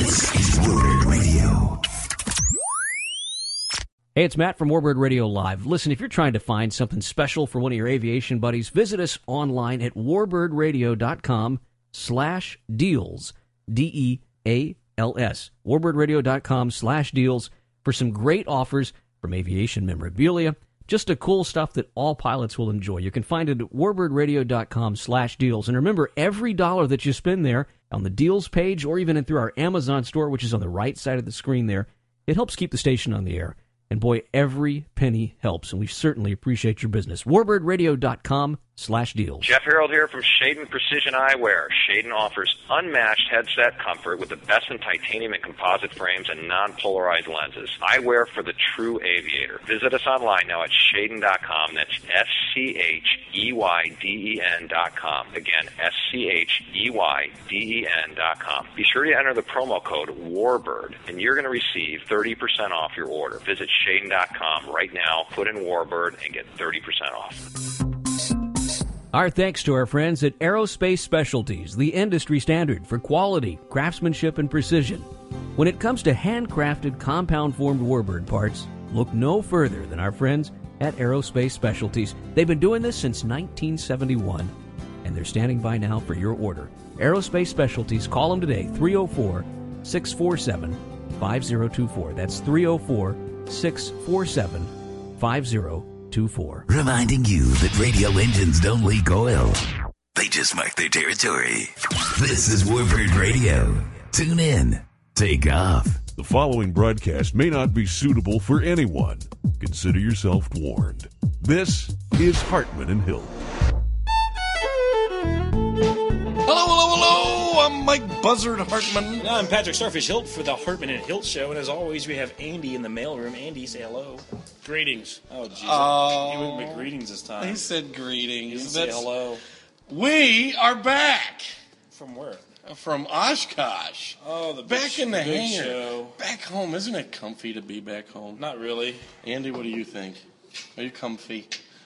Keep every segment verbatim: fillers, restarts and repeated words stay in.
This is Warbird Radio. Hey, it's Matt from Warbird Radio Live. Listen, if you're trying to find something special for one of your aviation buddies, visit us online at warbirdradio.com slash deals, D E A L S, warbirdраdio.com slash deals for some great offers from aviation memorabilia, just the cool stuff that all pilots will enjoy. You can find it at warbirdраdio.com slash deals. And remember, every dollar that you spend there on the deals page or even through our Amazon store, which is on the right side of the screen there, it helps keep the station on the air. And boy, every penny helps, and we certainly appreciate your business. warbirdраdio.com slash deals. Jeff Harold here from Shaden Precision Eyewear. Shaden offers unmatched headset comfort with the best in titanium and composite frames and non-polarized lenses. Eyewear for the true aviator. Visit us online now at shaden dot com. That's S C H E Y D E N dot com. Again, S C H E Y D E N dot com. Be sure to enter the promo code WARBIRD, and you're going to receive thirty percent off your order. Visit shaden dot com right now, put in Warbird, and get thirty percent off. Our thanks to our friends at Aerospace Specialties, the industry standard for quality, craftsmanship, and precision. When it comes to handcrafted, compound-formed Warbird parts, look no further than our friends at Aerospace Specialties. They've been doing this since nineteen seventy-one, and they're standing by now for your order. Aerospace Specialties, call them today, three oh four, six four seven, five oh two four. That's three oh four, six four seven, five oh two four. Reminding you that radio engines don't leak oil. They just mark their territory. This is Warbird Radio. Tune in. Take off. The following broadcast may not be suitable for anyone. Consider yourself warned. This is Hartman and Hill. Hello, hello, hello! I'm Mike Buzzard Hartman. No, I'm Patrick Starfish Hilt for the Hartman and Hilt Show, and as always, we have Andy in the mailroom. Andy, say hello. Greetings. Oh, jeez. Oh. He went with greetings this time. He said greetings. He didn't say That's- hello. We are back From where? from Oshkosh. Oh, the back big, in the big hangar. show. Back home. Isn't it comfy to be back home? Not really. Andy, what do you think? Are you comfy?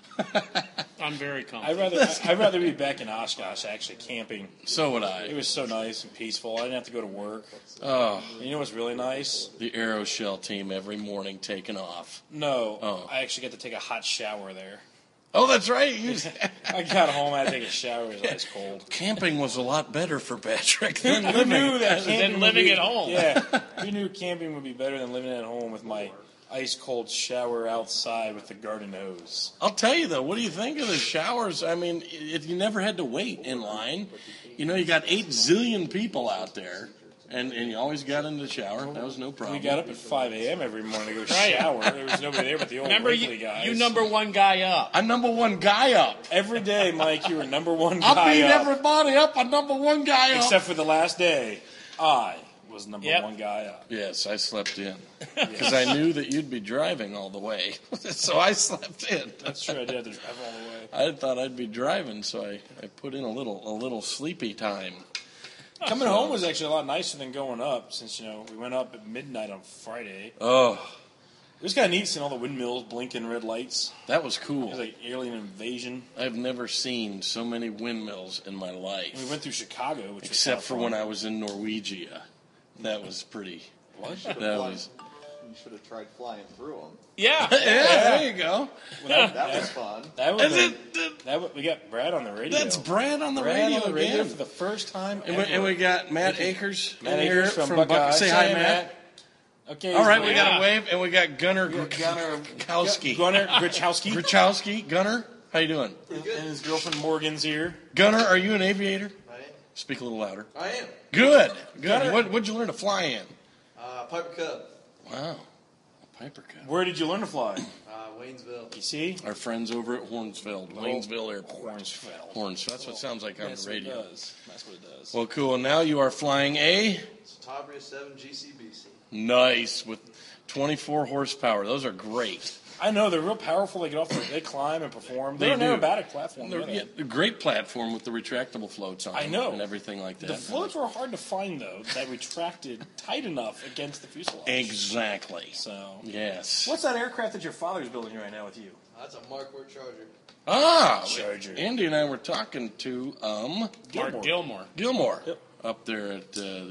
I'm very comfortable. I'd rather I'd rather be back in Oshkosh actually camping. So would It I. was so nice and peaceful. I didn't have to go to work. Oh, You know what's really nice? the Aeroshell team every morning taking off. No, Oh. I actually got to take a hot shower there. Oh, that's right. You, I got home, I had to take a shower. It was ice cold. camping was a lot better for Patrick than Who living. knew that Than camping would living be- at home. Yeah, who knew camping would be better than living at home with my ice cold shower outside with the garden hose? I'll tell you though, what do you think of the showers? I mean, if you never had to wait in line, you know, you got eight zillion people out there, and, and you always got in the shower. That was no We problem. got up at five a.m. every morning to go Right. shower. There was nobody there but the old Remember, Wrigley you, guys. you number one guy up. I'm number one guy up. Every day, Mike, you were number one guy I beat up. everybody up. I'm number one guy up. Except for the last day, I was number Yep. one guy up. Yes, I slept in because I knew that you'd be driving all the way, so I slept in. That's true. I did have to drive all the way. I thought I'd be driving, so I, I put in a little a little sleepy time. Coming home was actually a lot nicer than going up, since you know we went up at midnight on Friday. Oh, It was kind of neat seeing all the windmills blinking red lights. that was It cool. was like alien invasion. I've never seen so many windmills in my life. We went through Chicago, which Except was for when I was in Norwegia. That was pretty. What? That was. You should have tried flying through them. Yeah. Yeah, there you go. That was fun. That was Is a- it, that was, we got Brad on the radio. that's Brad on the Brad radio on the radio again. for the first time And we, ever. and we got Matt Akers Matt in here Akers from, from Buckeye. Buckeye. Say hi, Matt. Okay. All right, we he's- got Yeah. a wave, and we got Gunnar Gunnar Grachowski. Gunnar Grichowski. Grachowski. Gunnar, how you doing? And his girlfriend Morgan's here. Gunnar, are you an aviator? I am. Speak a little louder. I am. Good. Good. Gunnar- What, what'd you learn to fly in? Uh, Piper Cub, Wow. A Piper Cub. Where did you learn to fly? uh, Waynesville. You see? Our friends over at Hornsfeld, Waynesville Airport. Hornsfeld. Hornsfeld. That's what it sounds like on That's the what it radio. does. That's what it does. Well, cool. Now you are flying a It's Tabria seven G C B C. nice with twenty-four horsepower. Those are great. I know they're real powerful. They get off. The, they climb and perform. They're They an do. aerobatic platform. They're, you know yeah, that. a great platform with the retractable floats on I them know. and everything like that. The floats were hard to find though. That retracted tight enough against the fuselage. Exactly. So. Yes. What's that aircraft that your father's building right now with you? That's a Mark four Charger. Ah, Charger. Andy and I were talking to um Mark Gilmore. Gilmore Yep. up there at uh, the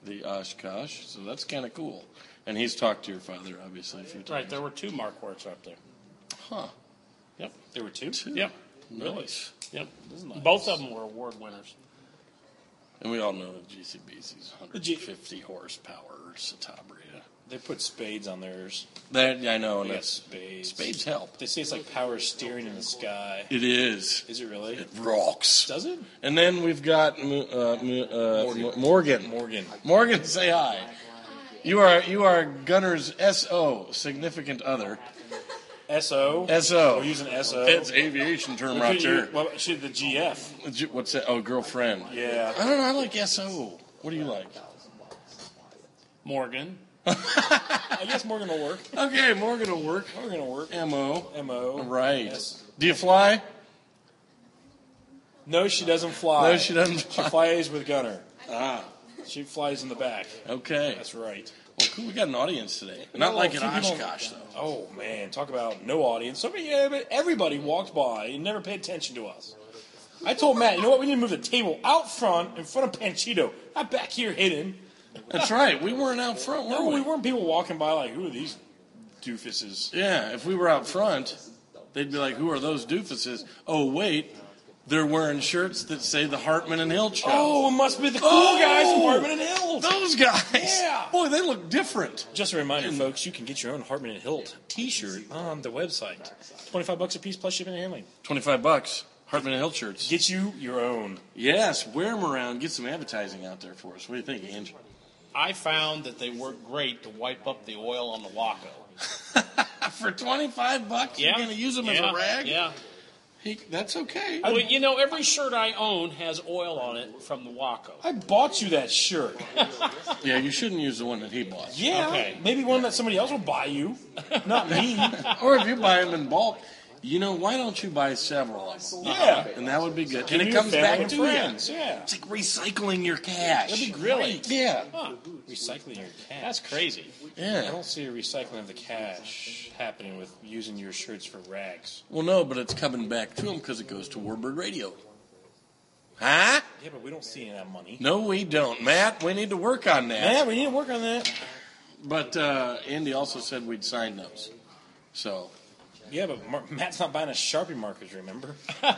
the Oshkosh, so that's kind of cool. And he's talked to your father, obviously, a few times. Right, there were two Marquarts up there. Huh. Yep. There were two? Two. Yep. Nice. Yep. Nice. Both of them were award winners. And we all know that G C B C's The G- one hundred fifty horsepower Satabria. They put spades on theirs. That I know, and They got that's spades. spades help. They say it's like power steering in the sky. It is. Is it really? It rocks. Does it? And then we've got uh, uh, Morgan. Morgan. Morgan. Morgan, say hi. You are you are Gunner's S O, significant other. S O? S O. We're using S O. It's aviation term right there. Well, should the G F? What's that? Oh, girlfriend. Yeah. I don't know. I like S O. What do you like? Morgan. I guess Morgan will work. Okay, Morgan will work. Morgan will work. M O. M O. Right. Yes. Do you fly? No, she doesn't fly. No, she doesn't She fly. flies with Gunner. Ah, She flies in the back. okay. That's right. Well, cool. We got an audience today. Not like in a few people- Oshkosh, though. Oh man, talk about no audience. Somebody, yeah, but everybody walked by and never paid attention to us. I told Matt, you know what? We need to move the table out front, in front of Panchito, not back here hidden. That's right. We weren't out front, were No, we? we weren't people walking by like, who are these doofuses? Yeah, if we were out front, they'd be like, who are those doofuses? Oh, wait, they're wearing shirts that say the Hartman and Hill show. Oh, it must be the cool Oh! guys from Hartman and Hilt. Those guys. Yeah. Boy, they look different. Just a reminder, folks, you can get your own Hartman and Hilt T-shirt on the website. Twenty-five bucks a piece plus shipping and handling. twenty-five bucks. Hartman and Hill shirts. Get you your own. Yes, wear them around. Get some advertising out there for us. What do you think, Ange? I found that they work great to wipe up the oil on the Waco. For twenty-five bucks, Yeah. you're going to use them yeah. as a rag? Yeah. He, that's okay. Well, you know, every shirt I own has oil on it from the Waco. I bought you that shirt. Yeah, you shouldn't use the one that he bought. Yeah, Okay. maybe one that somebody else will buy you, not me. Or if you buy them in bulk, you know, why don't you buy several of them? Yeah. And that would be good. Give and it your comes family back and to friends. you. Yeah. It's like recycling your cash. That'd be great. Yeah. Huh. Recycling your cash. That's crazy. I Yeah. don't see a recycling of the cash happening with using your shirts for rags. Well, no, but it's coming back to him because it goes to Warbird Radio. Huh? Yeah, but we don't see any of that money. No, we don't. Matt, we need to work on that. Yeah, we need to work on that. But uh, Andy also said we'd sign those. So. Yeah, but Mar- Matt's not buying us Sharpie markers, remember?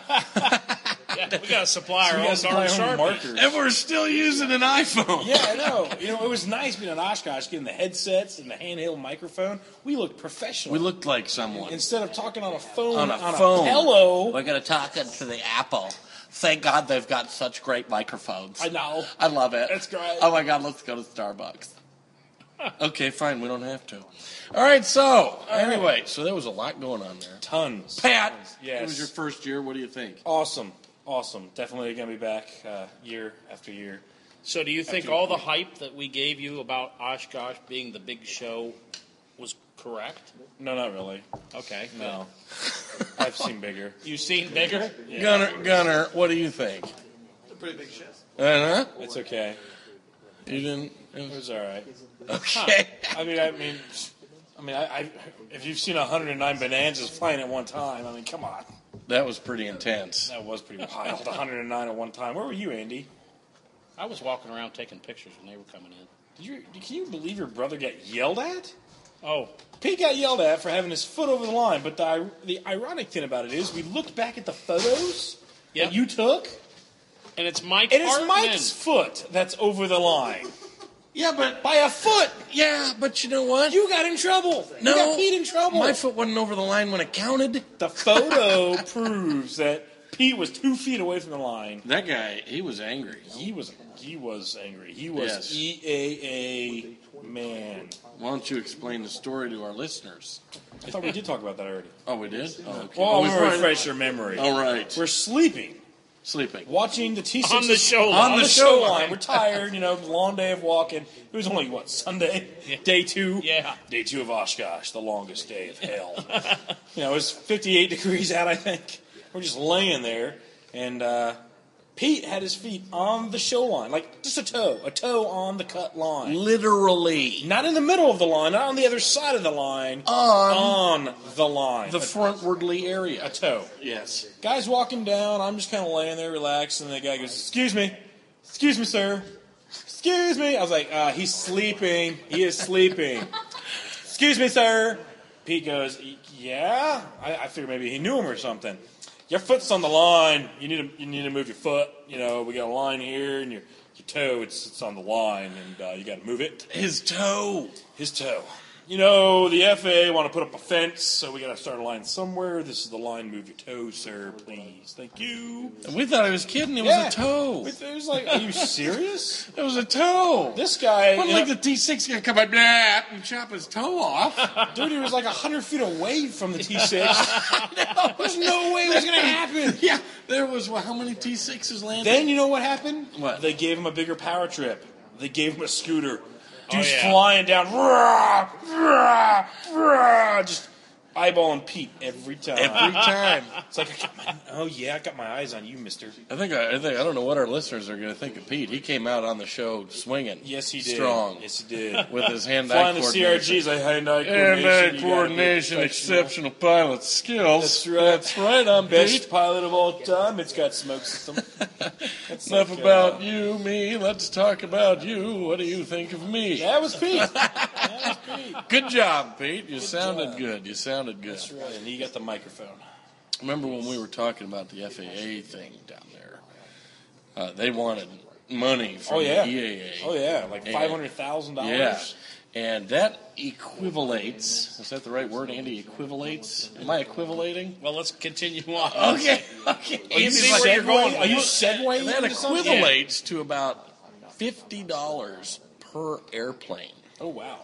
Yeah, we got to supply So our we own gotta supply darn our own Sharpie. markers. And we're still using an iPhone. Yeah, I know. You know, it was nice being in Oshkosh, getting the headsets and the handheld microphone. We looked professional. We looked like someone. Instead of talking on a phone, On a on phone. a pillow. We're going to talk into the Apple. Thank God they've got such great microphones. I know. I love it. That's great. Oh my God, let's go to Starbucks. Okay, fine, we don't have to. All right, so anyway, so there was a lot going on there. Tons. Pat, Yes. it was your first year. What do you think? Awesome. Awesome. Definitely going to be back uh, year after year. So do you think After- all the hype that we gave you about Oshkosh being the big show was correct? No, not really. Okay. No. I've seen bigger. You seen bigger? Gunner, Gunner, what do you think? It's a pretty big show. Uh huh. It's okay. You didn't. It was all right. Okay. I mean, I mean, I mean, I, I if you've seen one hundred nine Bonanzas flying at one time, I mean, come on. That was pretty intense. That was pretty wild. one hundred nine at one time. Where were you, Andy? I was walking around taking pictures when they were coming in. Did you, can you believe your brother got yelled at? Oh, Pete got yelled at for having his foot over the line, but the, the ironic thing about it is we looked back at the photos Yep. that you took, and it's Mike and it's Hartman. Mike's foot that's over the line. Yeah, but By a foot! yeah, but you know what? You got in trouble. no, You got Pete in trouble. My foot wasn't over the line when it counted. The photo proves that Pete was two feet away from the line. That guy, he was angry. He was he was angry. He was Yes. E A A man. Why don't you explain the story to our listeners? I thought we did talk about that already. Oh, we did? Oh, okay. Well, Oh, we we will probably- refresh your memory. All right. We're sleeping, Sleeping. watching the T six On the show on, line. the show line. We're tired, you know, long day of walking. It was only what Sunday, Yeah. day two. Yeah. day two of Oshkosh, the longest day of hell. You know, it was fifty-eight degrees out. I think we're just laying there, and uh, Pete had his feet on the show line, like just a toe, a toe on the cut line. Literally. Not in the middle of the line, not on the other side of the line. On on the line. the a, frontwardly a area. toe. Yes. Guy's walking down. I'm just kind of laying there, relaxed, and the guy goes, "Excuse me, excuse me, sir." Excuse me. I was like, uh, he's sleeping. He is sleeping. Excuse me, sir. Pete goes, yeah. I, I figured maybe he knew him or something. Your foot's on the line. You need to you need to move your foot. You know, we got a line here, and your your toe it's it's on the line, and uh, you got to move it. His toe. His toe. You know, the F A A want to put up a fence, so we got to start a line somewhere. This is the line. Move your toe, sir, please. Thank you. We thought he was kidding. It Yeah. was a toe. It was like, are you serious? It was a toe. This guy, Wasn't you like know- the T six guy come up blah, and chop his toe off. dude, he was like a hundred feet away from the T six. There's no way it was going to happen. Yeah, there was well, how many T sixes landed? Then you know what happened? What? They gave him a bigger power trip. They gave him a scooter. Dude's yeah. flying down, rah, rah, rah, just eyeballing Pete every time. Every time. It's like, I got my, oh yeah, I got my eyes on you, mister. I think I, I think I don't know what our listeners are going to think of Pete. He came out on the show swinging. Yes, he did. Strong. Yes, he did. With his hand-eye Flying the coordination. C R Gs, like hand-eye coordination. Hand-eye you gotta be coordination, professional. exceptional pilot skills. That's right. That's right. I'm Best Pete. pilot of all time. It's got smoke system. That's Enough like, about uh, you, me. Let's talk about you. What do you think of me? That was Pete. That was Pete. Good job, Pete. You Good sounded job. good. You sounded good. That's right. And he got the microphone. Remember when we were talking about the F A A thing down there? Uh, they wanted money from Oh yeah. the E A A. Oh yeah, like And- five hundred thousand Yeah. dollars. And that equivalates. Is that the right word, Andy? Equivalates? Am I equivalating? Well, let's continue on. Okay. Okay. Are you Andy's like, segueing? you're going- Are you segueing That into something? equivalates to about fifty dollars per airplane. Oh wow.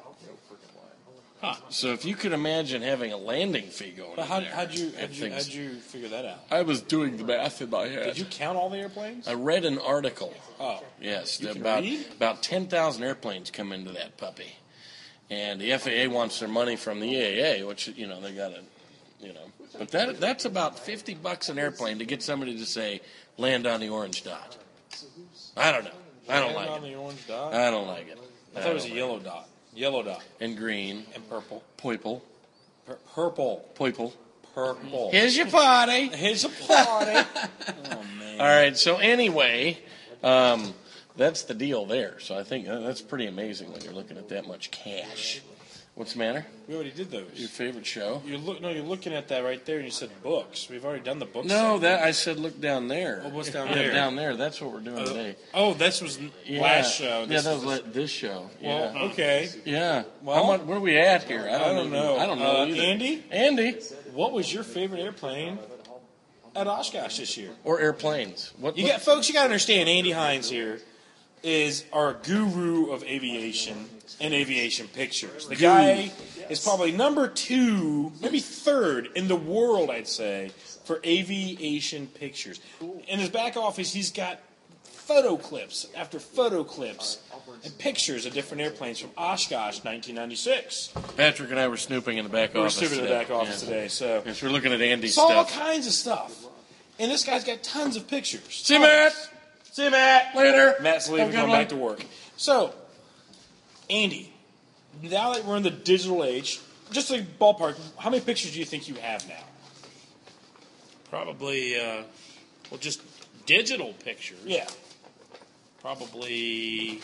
So if you could imagine having a landing fee going But in how, there, how'd you how'd and you, things- how'd you figure that out? I was doing the math in my head. Did you count all the airplanes? I read an article. Oh, Yes, You can about read? about ten thousand airplanes come into that puppy, and the F A A wants their money from the E A A, which you know they got to, you know. But that that's about fifty bucks an airplane to get somebody to say land on the orange dot. I don't know. I don't Land like on it. the orange dot. I don't like it. I thought it was a don't yellow dot. Yellow dot like it. And green, and purple. purple, Pur- purple. purple. Purple. Here's your party. Here's a party. Oh man. All right. So anyway, um, that's the deal there. So I think uh, that's pretty amazing when you're looking at that much cash. What's the matter? We already did those. Your favorite show? You look. No, you're looking at that right there, and you said books. We've already done the books. No, segment. that I said look down there. Oh, what's down Yeah, there? down there. That's what we're doing Uh, today. Oh, this was Yeah. last show. Yeah, This that was is- like this show. Well, Yeah. okay. Yeah. Well- How much, where are we at here? I don't, I don't know. I don't know Uh, either. Andy? Andy? What was your favorite airplane at Oshkosh this year? Or airplanes? What? You what- got folks. You got to understand. Andy Hines here is our guru of aviation and aviation pictures. The guy is probably number two, maybe third in the world, I'd say, for aviation pictures. In his back office, he's got photo clips after photo clips and pictures of different airplanes from Oshkosh, nineteen ninety-six. Patrick and I were snooping in the back We were office. stupid in the today. back office Yeah. today, so Yes, we're looking at Andy's saw all stuff. kinds of stuff. And this guy's got tons of pictures. See you, Matt. See you, Matt. Later. Matt's leaving, Have a good going one. back to work. So, Andy, now that we're in the digital age, just a ballpark, how many pictures do you think you have now? Probably, uh, well, just digital pictures. Yeah. Probably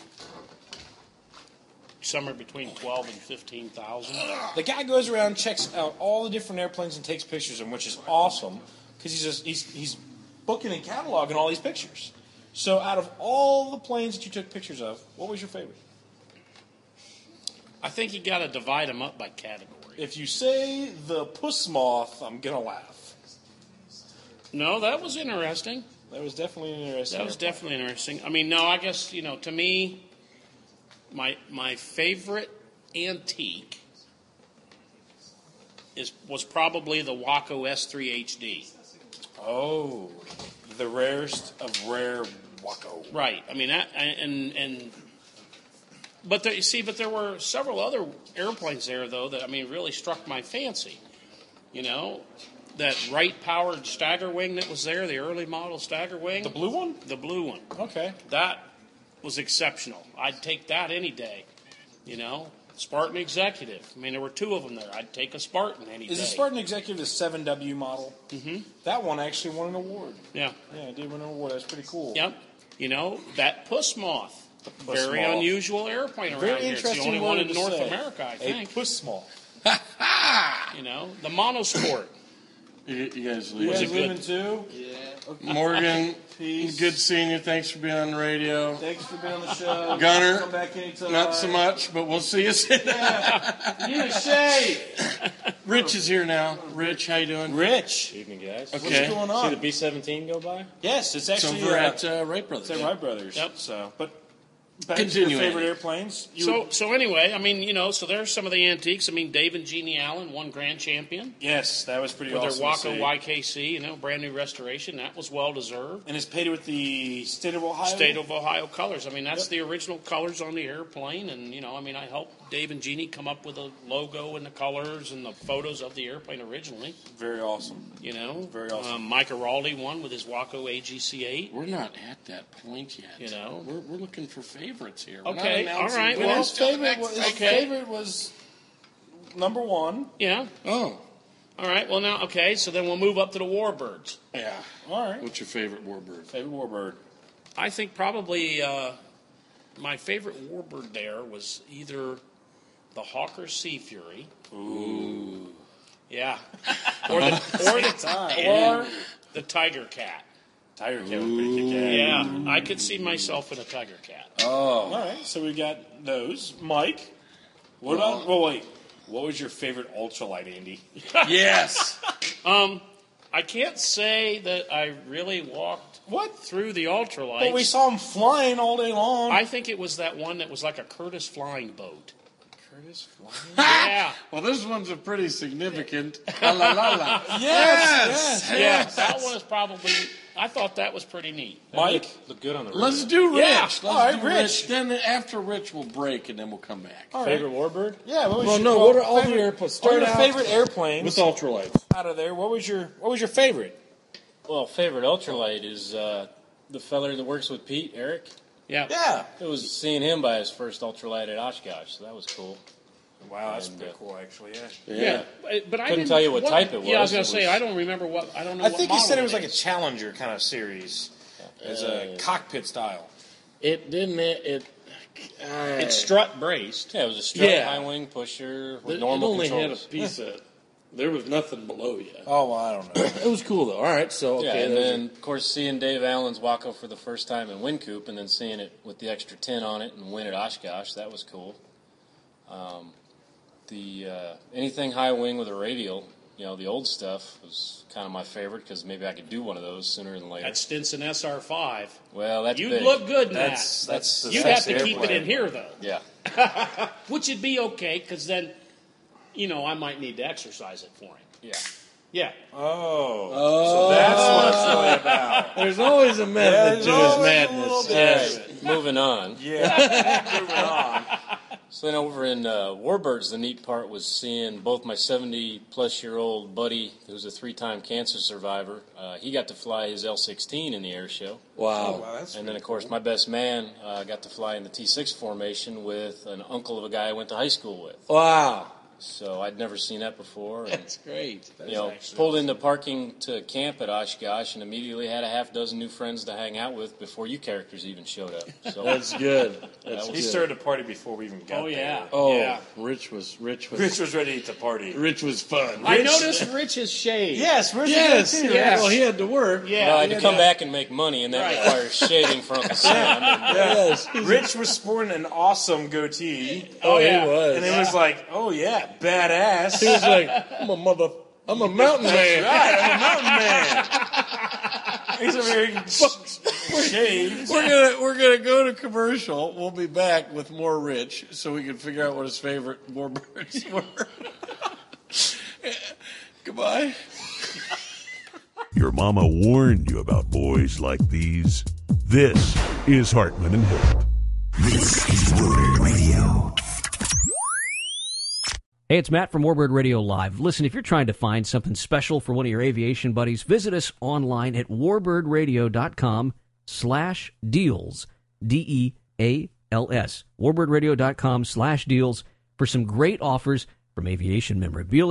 somewhere between twelve and fifteen thousand. The guy goes around, checks out all the different airplanes and takes pictures of them, which is awesome because he's just he's he's booking and cataloging all these pictures. So, out of all the planes that you took pictures of, what was your favorite? I think you got to divide them up by category. If you say the puss moth, I'm gonna laugh. No, that was interesting. That was definitely an interesting. That was airplane. definitely interesting. I mean, no, I guess, you know, to me, my my favorite antique is was probably the Waco S three H D. Oh, the rarest of rare Waco. Right. I mean, that, and and but there, you see, but there were several other airplanes there though that I mean really struck my fancy. You know, that Wright powered stagger wing that was there, the early model stagger wing, The blue one? the blue one. Okay. That was exceptional. I'd take that any day. You know, Spartan Executive. I mean, there were two of them there. I'd take a Spartan any Is day. the Spartan Executive the seven W model? Mm-hmm. That one actually won an award. Yeah. Yeah, it did win an award. That's pretty cool. Yep. You know, that Puss Moth very small. unusual airplane around Very here. It's the interesting only word one in to North say. America, I A think. puss small. You know, the monosport. You, you guys You leave. guys it good? leaving too? Yeah. Morgan, Peace. good seeing you. Thanks for being on the radio. Thanks for being on the show. Gunner, Come back anytime. Not so much, but we'll see you soon. Yeah. You Shay. Rich is here now. Rich, how you doing? Rich. Evening, guys. Okay. What's going See on? the B seventeen go by? Yes, it's It's actually over uh, at uh, Wright Brothers. it's at Wright Brothers. Yep. So, but back Continue, to your favorite Andy. airplanes. You So, would- so anyway, I mean, you know, so there's some of the antiques. I mean, Dave and Jeannie Allen won grand champion yes, that was pretty with awesome. their to see. Waco Y K C, you know, brand new restoration. That was well deserved. And it's painted with the state of Ohio. State of Ohio colors. I mean, that's Yep. the original colors on the airplane, and you know, I mean, I helped Dave and Jeannie come up with a logo and the colors and the photos of the airplane originally. Very awesome. You know, Very awesome. Um, Mike Araldi won with his Waco A G C eight. We're not at that point yet. You know? we're, we're looking for favorites here. We're not Okay, announcing all right, winners well, his till the favorite, next was, his segment. favorite was number one. Yeah. Oh, All right. Well, now, okay. So then we'll move up to the Warbirds. yeah. All right. What's your favorite warbird? Favorite warbird. I think probably uh, my favorite Warbird there was either the Hawker Sea Fury. Ooh. Yeah. Or the or the, or the Tiger Cat. Tiger Cat was pretty kick ass. Yeah, I could see myself in a Tiger Cat. Oh, All right. So we got those. Mike. What about? Well, wait. What was your favorite ultralight, Andy? yes. Um, I can't say that I really walked What? through the ultralights. But we saw him flying all day long. I think it was that one that was like a Curtis flying boat. Curtis flying. Yeah. Well, this one's a pretty significant. La la la la. Yes. Yeah, Yes. that one is probably. I thought that was pretty neat. Mike. Look good on the Let's radio. do Rich. Yeah. Let's All right, do Rich. Rich. Then after Rich, we'll break and then we'll come back. All right. Favorite warbird? Yeah. What was Well, your, no, well, what are all the favorite- airplanes? Start Start your out favorite airplanes with ultralights. out of there. What was your What was your favorite? Well, favorite ultralight is uh, the feller that works with Pete, Eric. Yeah. Yeah. It was seeing him by his first ultralight at Oshkosh, so that was cool. Wow, that's And, pretty uh, cool, actually. Yeah. Yeah, but, but I Couldn't didn't tell you what type it Yeah, I was was. going to It say was- I don't remember what I don't know. I what think you model said it was like a is. Challenger kind of series. As a Uh, cockpit style. It didn't. It. it uh, It's strut braced. Yeah, it was a strut Yeah. high wing pusher with it normal only controls. had a piece of. There was nothing below you. Oh, well, I don't know. It was cool though. All right, so Yeah, okay. and those then of course seeing Dave Allen's Waco for the first time in Wynkoop, and then seeing it with the extra tin on it and win at Oshkosh, that was cool. Um, the uh, anything high wing with a radial, you know, the old stuff was kind of my favorite because maybe I could do one of those sooner than later. That Stinson S R five. well, that's You'd big. look good in That's that. that's the You'd have sexy to keep it airplane. in here though, Yeah, which would be okay because then, you know, I might need to exercise it for him. yeah. Yeah. Oh. Oh, So that's what it's really about. there's always a method there's to his always a little madness. bit. Yes. Moving on. Yeah. Moving on. So then over in uh, Warbirds, the neat part was seeing both my seventy-plus-year-old buddy, who's a three-time cancer survivor. Uh, he got to fly his L sixteen in the air show. Wow. Wow, that's And then, of course, my best man uh, got to fly in the T six formation with an uncle of a guy I went to high school with. Wow. So I'd never seen that before. And, That's great. you know, pulled into parking to camp at Oshkosh and immediately had a half dozen new friends to hang out with before you characters even showed up. So That's good. That's He He good. started a party before we even got Oh there. yeah. Oh, Yeah. Rich was Rich was Rich was ready to party. Rich was fun. I noticed Rich's shade. Yes, Rich Yes. was there too. Yes. Well, he had to work. Yeah. well, I had to yeah, come yeah. back and make money, and that Right. requires shaving for Uncle Sam. And, Yes. Rich was sporting an awesome goatee. Oh, yeah. he was. And it was like, oh yeah, badass. He was like, I'm a mother. I'm a mountain man. Right, I'm a mountain man. He's a very shaved. We're gonna we're gonna go to commercial. We'll be back with more Rich, so we can figure out what his favorite warbirds were. Goodbye. Your mama warned you about boys like these. This is Hartman and Hill. This is Warbird Radio. Hey, it's Matt from Warbird Radio Live. Listen, if you're trying to find something special for one of your aviation buddies, visit us online at warbirdradio.com slash deals, D E A L S, warbirdradio.com slash deals for some great offers from aviation memorabilia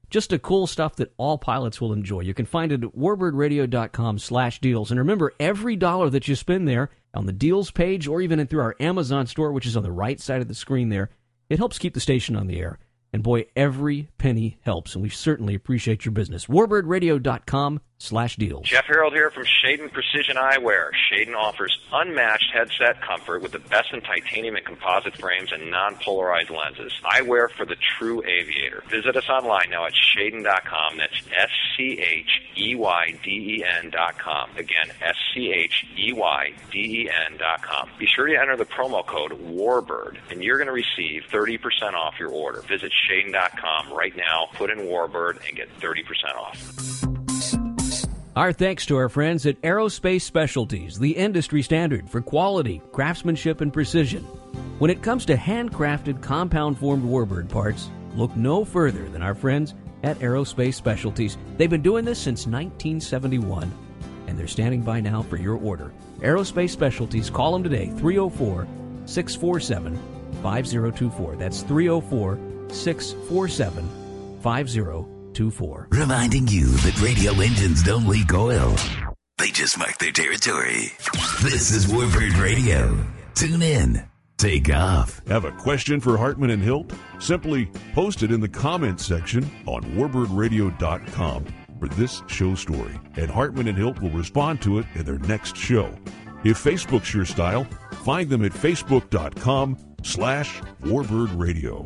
Just a cool stuff that all pilots will enjoy. You can find it at warbirdradio.com slash deals. And remember, every dollar that you spend there on the deals page or even through our Amazon store, which is on the right side of the screen there, it helps keep the station on the air. And boy, every penny helps, and we certainly appreciate your business. warbirdradio.com slash deals. Jeff Harold here from Shaden Precision Eyewear. Shaden offers unmatched headset comfort with the best in titanium and composite frames and non-polarized lenses. Eyewear for the true aviator. Visit us online now at shaden dot com. That's S C H E Y D E N dot com. Again, S C H E Y D E N dot com. Be sure to enter the promo code WARBIRD, and you're going to receive thirty percent off your order. Visit shaden dot com right now, put in WARBIRD, and get thirty percent off. Our thanks to our friends at Aerospace Specialties, the industry standard for quality, craftsmanship, and precision. When it comes to handcrafted, compound-formed warbird parts, look no further than our friends at Aerospace Specialties. They've been doing this since nineteen seventy-one, and they're standing by now for your order. Aerospace Specialties, call them today, three oh four, six four seven, five oh two four. That's three oh four, six four seven, five oh two four. Reminding you that radio engines don't leak oil. They just mark their territory. This is Warbird Radio. Tune in. Take off. Have a question for Hartman and Hilt? Simply post it in the comments section on warbird radio dot com for this show story, and Hartman and Hilt will respond to it in their next show. If Facebook's your style, find them at facebook dot com slash warbird radio.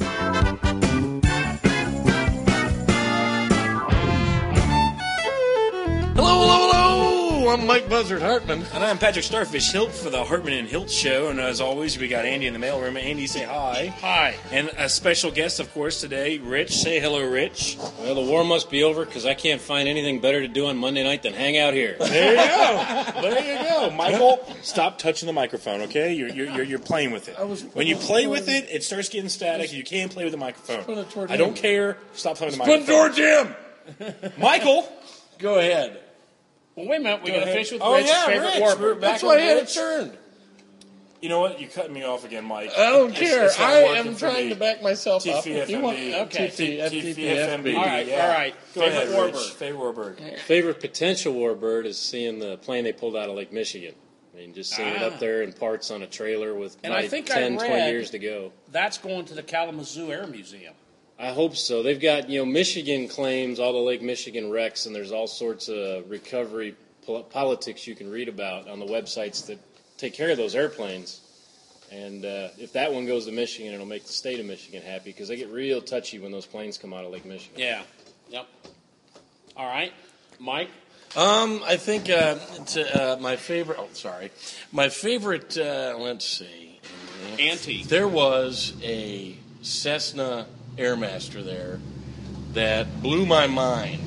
Hello, hello, hello! I'm Mike Buzzard Hartman. And I'm Patrick Starfish Hilt for the Hartman and Hilt Show. And as always, we got Andy in the mailroom. Andy, say hi. Hi. And a special guest, of course, today, Rich. Say hello, Rich. Well, the war must be over because I can't find anything better to do on Monday night than hang out here. There you go. There you go. Michael, stop touching the microphone, okay? You're, you're, you're, you're playing with it. When you play with it, it starts getting static. You can't play with the microphone. I don't care. Stop playing with the Put microphone. towards him! Michael, Go ahead. Well, wait a minute. We Go got to ahead. finish with Oh, Rich's yeah, favorite Rich. warbird. We're back That's why I on had it Rich. turned. You know what? You're cutting me off again, Mike. I don't It's- care. it's not I working am for trying me. to back myself up. T F If you want, F M B. okay. T F M B. T F M B. All right, Yeah. all right. Go Favorite ahead, Rich. warbird. Favorite warbird. Favorite potential warbird is seeing the plane they pulled out of Lake Michigan. I mean, just seeing it Ah. up there in parts on a trailer with And I like think I ten, read- twenty years to go. That's going to the Kalamazoo Air Museum. I hope so. They've got, you know, Michigan claims all the Lake Michigan wrecks, and there's all sorts of recovery pol- politics you can read about on the websites that take care of those airplanes. And uh, if that one goes to Michigan, it'll make the state of Michigan happy because they get real touchy when those planes come out of Lake Michigan. Yeah. Yep. All right. Mike? Um, I think uh, to, uh, my favorite. Oh, sorry, my favorite. Uh, let's see. Ante. There was a Cessna Airmaster there that blew my mind.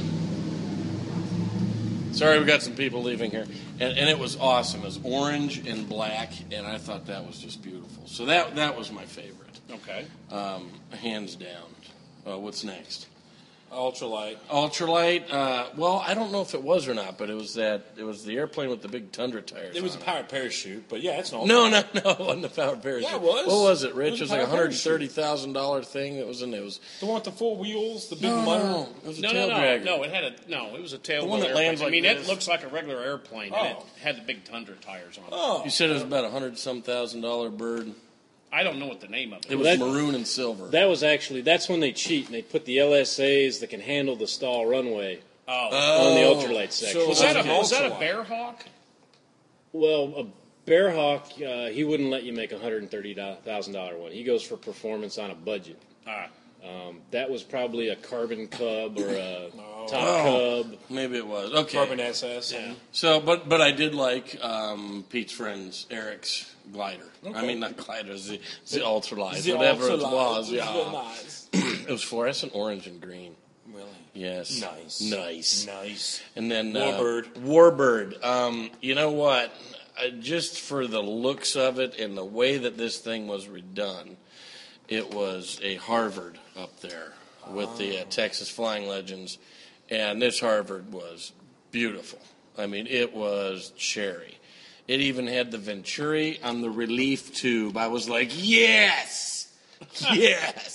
Sorry, we got some people leaving here, and, and it was awesome. It was orange and black, and I thought that was just beautiful. So that that was my favorite, Okay. um, hands down. Uh, what's next? Ultralight. Ultralight. Uh, well, I don't know if it was or not, but it was that. It was the airplane with the big Tundra tires. It was a on powered parachute, but yeah, it's an ultralight. No, no, no, it wasn't a powered parachute. Yeah, it was. What was it, Rich? It It was was, a like a powered hundred thirty thousand dollar thing that was in it. It was The one with the four wheels, the big no, motor. no, it was a No, tail no, no, dragger. no. It had a no. It was a tail. The one that airplane. lands I like mean, this. it looks like a regular airplane, and it Oh. had the big Tundra tires on it. Oh, You said it was about a hundred some thousand dollar bird. I don't know what the name of it. It was That- maroon and silver. That was actually, that's when they cheat and they put the L S As that can handle the stall runway Oh, on the ultralight section. so- was that a Okay. was that a Ultralight. Bear Hawk? Well, a Bearhawk, uh, he wouldn't let you make a one hundred thirty thousand dollars one. He goes for performance on a budget. Ah, Um, that was probably a Carbon Cub or a Top Oh. Cub. Maybe it was okay. Carbon S S. yeah. So, but but I did like um, Pete's friend's Eric's glider. I Okay. mean, not glider, the the ultralight, The whatever ultralight. it was. It was Yeah, nice. it was fluorescent orange and green. Really? Yes. Nice. Nice. Nice. And then Warbird. Uh, Warbird. Um, you know what? Uh, just for the looks of it and the way that this thing was redone, it was a Harvard up there with the uh, Texas Flying Legends, and this Harvard was beautiful. I mean, it was cherry. It even had the Venturi on the relief tube. I was like, yes, yes.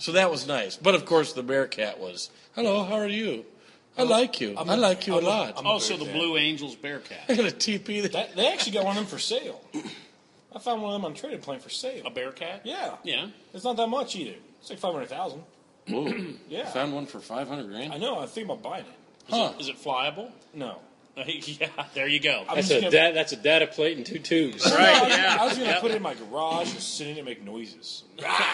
So that was nice. But, of course, the Bearcat was, hello, how are you? I like you. I'm I a- like you I'm a a- lot. I'm a Also, the Bearcat. Blue Angels Bearcat. I got a T P there. That, they actually got one of them for sale. I found one of them on Traded Plane for sale. A Bearcat? Yeah. Yeah. It's not that much either. It's like five hundred thousand. Whoa. Yeah. Found one for five hundred grand? I know. I think about buying it. Is, Huh. it, is it flyable? No. Yeah, there you go. I'm That's just a gonna- da- that's a data plate and two tubes. Right, I was, yeah. I was going to Yep. put it in my garage and sit in it and make noises.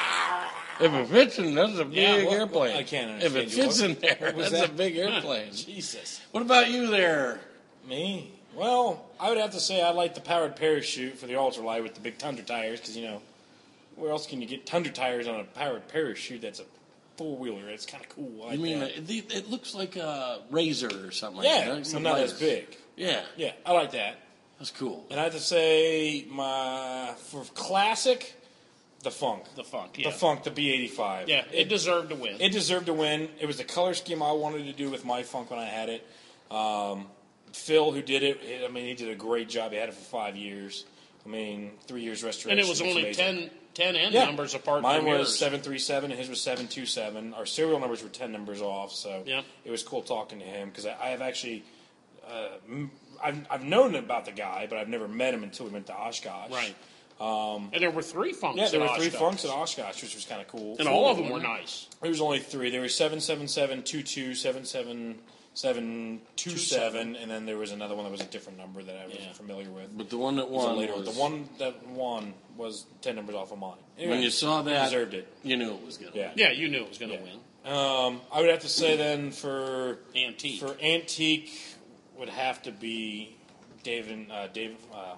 If it fits in, that's a big Yeah, what- airplane. I can't If it understand you. fits What- in there, what was that's a that? big airplane. Jesus. What about you there? Me? Well, I would have to say I like the powered parachute for the ultralight with the big Tundra tires because, you know, where else can you get Tundra tires on a powered parachute that's a four-wheeler? It's kind of cool. I like You mean that. uh, it, it looks like a razor or something like Yeah, that? Like but some not lighter. as big. Yeah, Yeah, I like that. that's cool. And I have to say, my for classic, the Funk. The Funk, yeah. The Funk, the B eighty-five. Yeah, it, it, deserved to win. it deserved to win. It was the color scheme I wanted to do with my Funk when I had it. Um, Phil, who did it, I mean, he did a great job. He had it for five years. I mean, three years restoration. and it was It's only amazing. ten, ten end Yeah. numbers apart Mine from was yours. seven three seven, and his was seven two seven. Our serial numbers were ten numbers off, so Yep. it was cool talking to him because I, I have actually, uh, m- I've, I've known about the guy, but I've never met him until we went to Oshkosh. Right. Um, and there were three Funks Yeah, there in were three Oshkosh. Funks at Oshkosh, which was kind of cool. And all of them were nice. There was only three. There was seven seven seven two two seven seven seven two seven, and then there was another one that was a different number that I wasn't Yeah. familiar with. But the one that It was a won later was, one. The one that won was ten numbers off of mine. Anyway, when you saw he that, deserved it. you knew it was going to Yeah. Yeah, you knew it was going to Yeah. win. Um, I would have to say then for Antique. for antique would have to be David. Uh, Dave. Uh,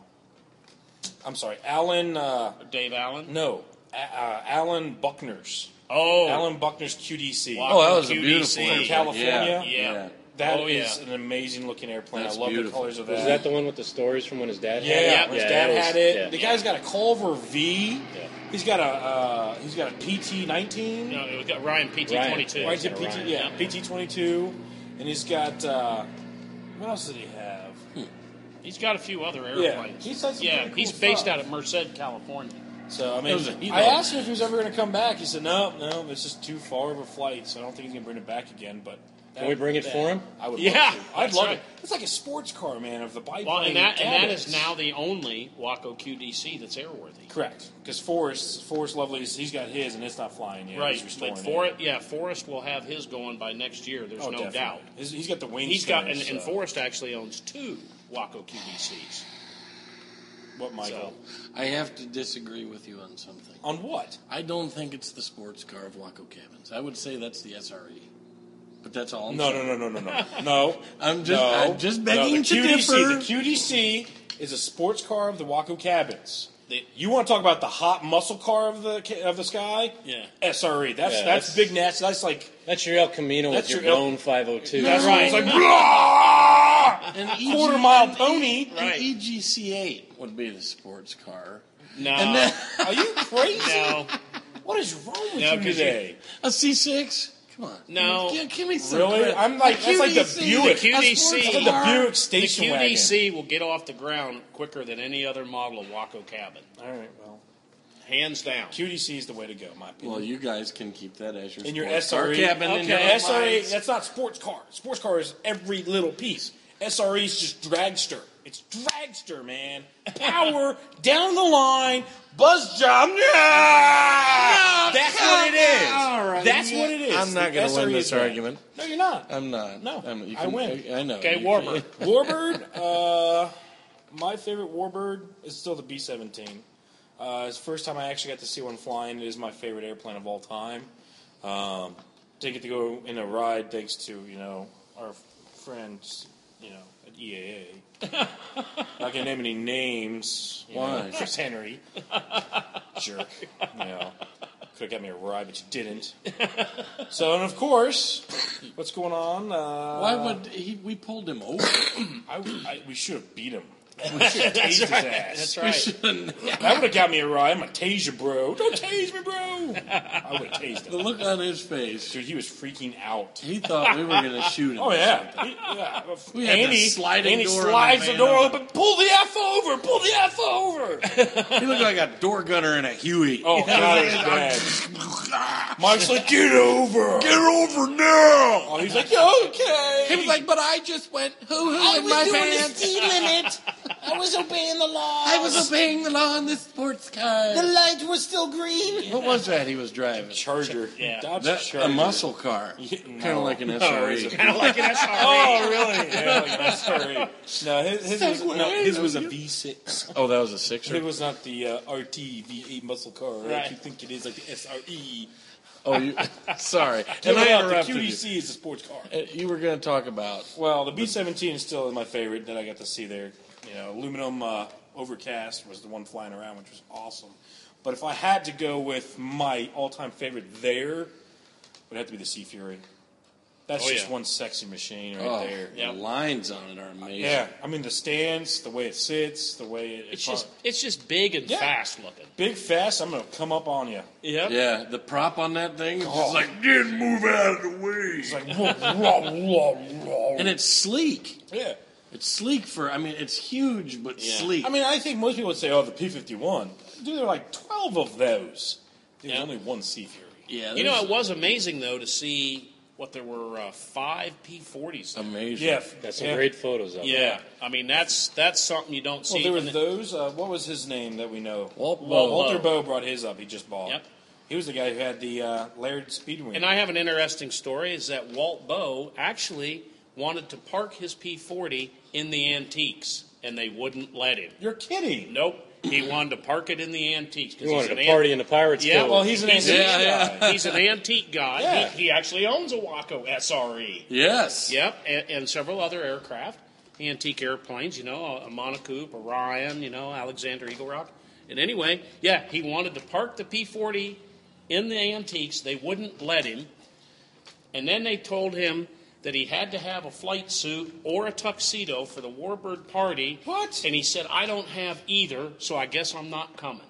I'm sorry, Alan. Uh, Dave Allen? no, A- uh, Alan Buckner's. Oh. Alan Buckner's Q D C. Wow. Oh, that was a Q D beautiful C. airplane. From California? Yeah. Yeah. That Oh, is yeah. an amazing looking airplane. That's I love beautiful. the colors of that. Was that the one with the stories from when his dad Yeah, had it? his Yeah, dad that was- had it. yeah. The guy's got a Culver V. Yeah. He's got a uh, he's got a P T nineteen. No, it got Ryan P T Ryan. twenty-two. Right he's to got a P T, Ryan. yeah, Yeah. P T twenty-two, and he's got uh, what else did he have? He's got a few other Yeah, airplanes. he's had some yeah, pretty cool he's based stuff. out of Merced, California. So I It mean, was a hero. I asked him if he was ever going to come back. He said, "No, no, it's just too far of a flight, so I don't think he's going to bring it back again." But Can we bring it that- for him? I would. Yeah, love to. I'd that's love right. it. It's like a sports car, man, of the biplane. Well, and that and that cabins. is now the only Waco Q D C that's airworthy. correct because Forrest, Forrest Lovely's, he's got his, and it's not flying yet. Right, He's restoring but it. for it, yeah, Forrest will have his going by next year. There's Oh, no definitely. doubt. His, he's got the wing. He's got, and, spinners, and so- Forrest actually owns two Waco Q D Cs. What, Michael? I have to disagree with you on something. On what? I don't think it's the sports car of Waco Cabins. I would say that's the S R E. But that's all I'm No, saying. no, no, no, no, no. No. I'm just- no. I'm just begging no, the to Q D C, differ. The Q D C is a sports car of the Waco Cabins. The- You want to talk about the hot muscle car of the ca- of the sky? Yeah. S R E. That's Yeah, that's, that's- big nasty. That's like That's your El Camino That's with your your El- blown five oh two. that's right. It's like blah! An E G quarter mile pony. An Right. E G C eight would be the sports car. No, And then Are you crazy? no, What is wrong with No, you 'cause you- today? a C six? Come on. No. Give, give me some Really? credit. I'm like A that's like the Q D C, Buick. The Q D C. a sports That's like the car. Buick the station Q wagon. D C will get off the ground quicker than any other model of Waco Cabin, All right. Well, hands down. Q D C is the way to go, in my opinion. Well, you guys can keep that as your in your sports S R E. car cabin. in Okay, your S R E, minds. that's not sports car. Sports car is every little piece. S R E is just dragster. It's dragster, man. Power down the line, buzz job. Yeah! That's what it is. All right. That's what it is. I'm not The going to win S R E this is that. argument. No, you're not. I'm not. No, I'm, you I win. I, I know. Okay, You- Warbird. Warbird, uh, my favorite Warbird is still the B seventeen. Uh, it's the first time I actually got to see one flying. It is my favorite airplane of all time. Um, did get to go in a ride thanks to, you know, our friends, you know, at E A A. Not gonna name any names. You Why? know, Chris Henry, jerk. You know, could have got me a ride, but you didn't. So, and of course, what's going on? Uh, Why would he? We pulled him over. I, I, we should have beat him. We should have tased his ass. That's We right. shouldn't. That would have got me a ride. I'm gonna tase you, bro. Don't tase me, bro. I would have tased The him. look on his face. Dude, he was freaking out. He thought we were going to shoot him. Oh or yeah, something. He- yeah. We had the Andy, sliding Andy door on slides the the van door up. open. Pull the F over. Pull the F over. He looked like a door gunner in a Huey. Oh god, it was bad. Mike's like, get over. Get over now. Oh, he's like, yeah, okay. He was like, but I just went hoo-hoo I in was my doing pants. the speed limit. I was obeying the law. I was obeying the law in this sports car. The light was still green. What was that he was driving? Charger. Yeah. Dodge That, Charger. a muscle car. Yeah, Kind no. of like an No, S R it's E. a- Kind of like an S R E. Oh, really? Yeah, like an S R E. No, his, his, was, Segway. no, his was a V six. Oh, that was a sixer? It was not the uh, R T V eight muscle car Right. like you think it is, like the S R E. Oh, you, sorry. Give And it I up, the interrupted Q D you. C is a sports car. Uh, You were going to talk about... Well, the B seventeen is still my favorite that I got to see there. You know, aluminum uh, overcast was the one flying around, which was awesome. But if I had to go with my all-time favorite there, it would have to be the Sea Fury. That's Oh, just yeah. one sexy machine right Oh, there. the lines on it are amazing. Yeah, I mean the stance, the way it sits, the way it, It's just it's just big and Yeah. fast looking. big, fast. I'm gonna come up on you. Yep. Yeah, the prop on that thing is Oh. just like, didn't move out of the way. It's like, whoa, whoa, whoa, whoa. And it's sleek. yeah. It's sleek for, I mean, it's huge, but Yeah. sleek. I mean, I think most people would say, "Oh, the P fifty-one." Dude, there are like twelve of those. There's Yeah. only one Sea Fury. yeah, You know, there's- it was amazing though to see what there were uh, five P forties. amazing. Yeah, Got some yeah. great photos of it. Yeah, I mean that's that's something you don't see. Well, there was And the- those. Uh, what was his name that we know? Walt Well, Bowe. Walter Bowe brought his up. He just bought. Yep. He was the guy who had the uh, Laird Speedwing. And I have an interesting story: is that Walt Bowe actually wanted to park his P forty in the antiques, and they wouldn't let him. You're kidding. Nope, he wanted to park it in the antiques. 'cause You he's wanted an to party an- in the Pirates Yeah, Cove. Well, he's an antique Yeah, guy. yeah. He's an antique guy. Yeah. He, he actually owns a Waco S R E. Yes. Yep, and, and several other aircraft, antique airplanes, you know, a Monocoop, a Ryan, you know, Alexander Eagle Rock. And anyway, yeah, he wanted to park the P forty in the antiques. They wouldn't let him. And then they told him that he had to have a flight suit or a tuxedo for the Warbird party. What? And he said, I don't have either, so I guess I'm not coming.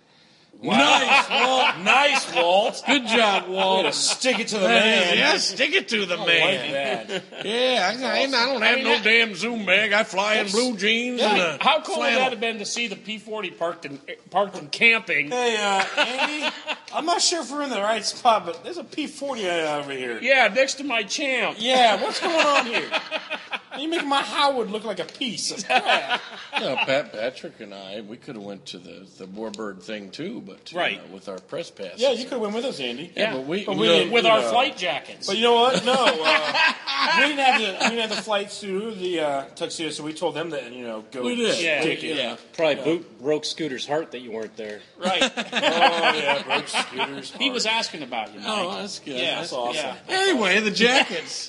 Nice, Walt. Nice, Walt. Good job, Way to Walt. stick it to the man. Yeah, stick it to the I man. like that. Yeah, I, I, I don't have mean, no that- damn Zoom bag. I fly in blue jeans and a How cool would flannel. that have been to see the P forty parked in, parked in camping? Hey, uh, Andy, I'm not sure if we're in the right spot, but there's a P forty over here. Yeah, next to my champ. Yeah, what's going on here? You make my Howard look like a piece of crap. Yeah, Pat Patrick and I, we could have went to the the Warbird thing too, but you Right. know, with our press passes. Yeah, you could have went with us, Andy. Yeah, but we, But you we know, didn't- With you our know. flight jackets. But you know what? No, uh, we didn't have the we didn't have the flight suit, the uh, tuxedo, so we told them that you know go. we did. Yeah. stick it. yeah. Probably boot, broke Scooter's heart that you weren't there. Right. Oh yeah, broke scooters. He was asking about you, Mike. Oh, that's good. Yeah, That's awesome. Yeah. Anyway, the jackets.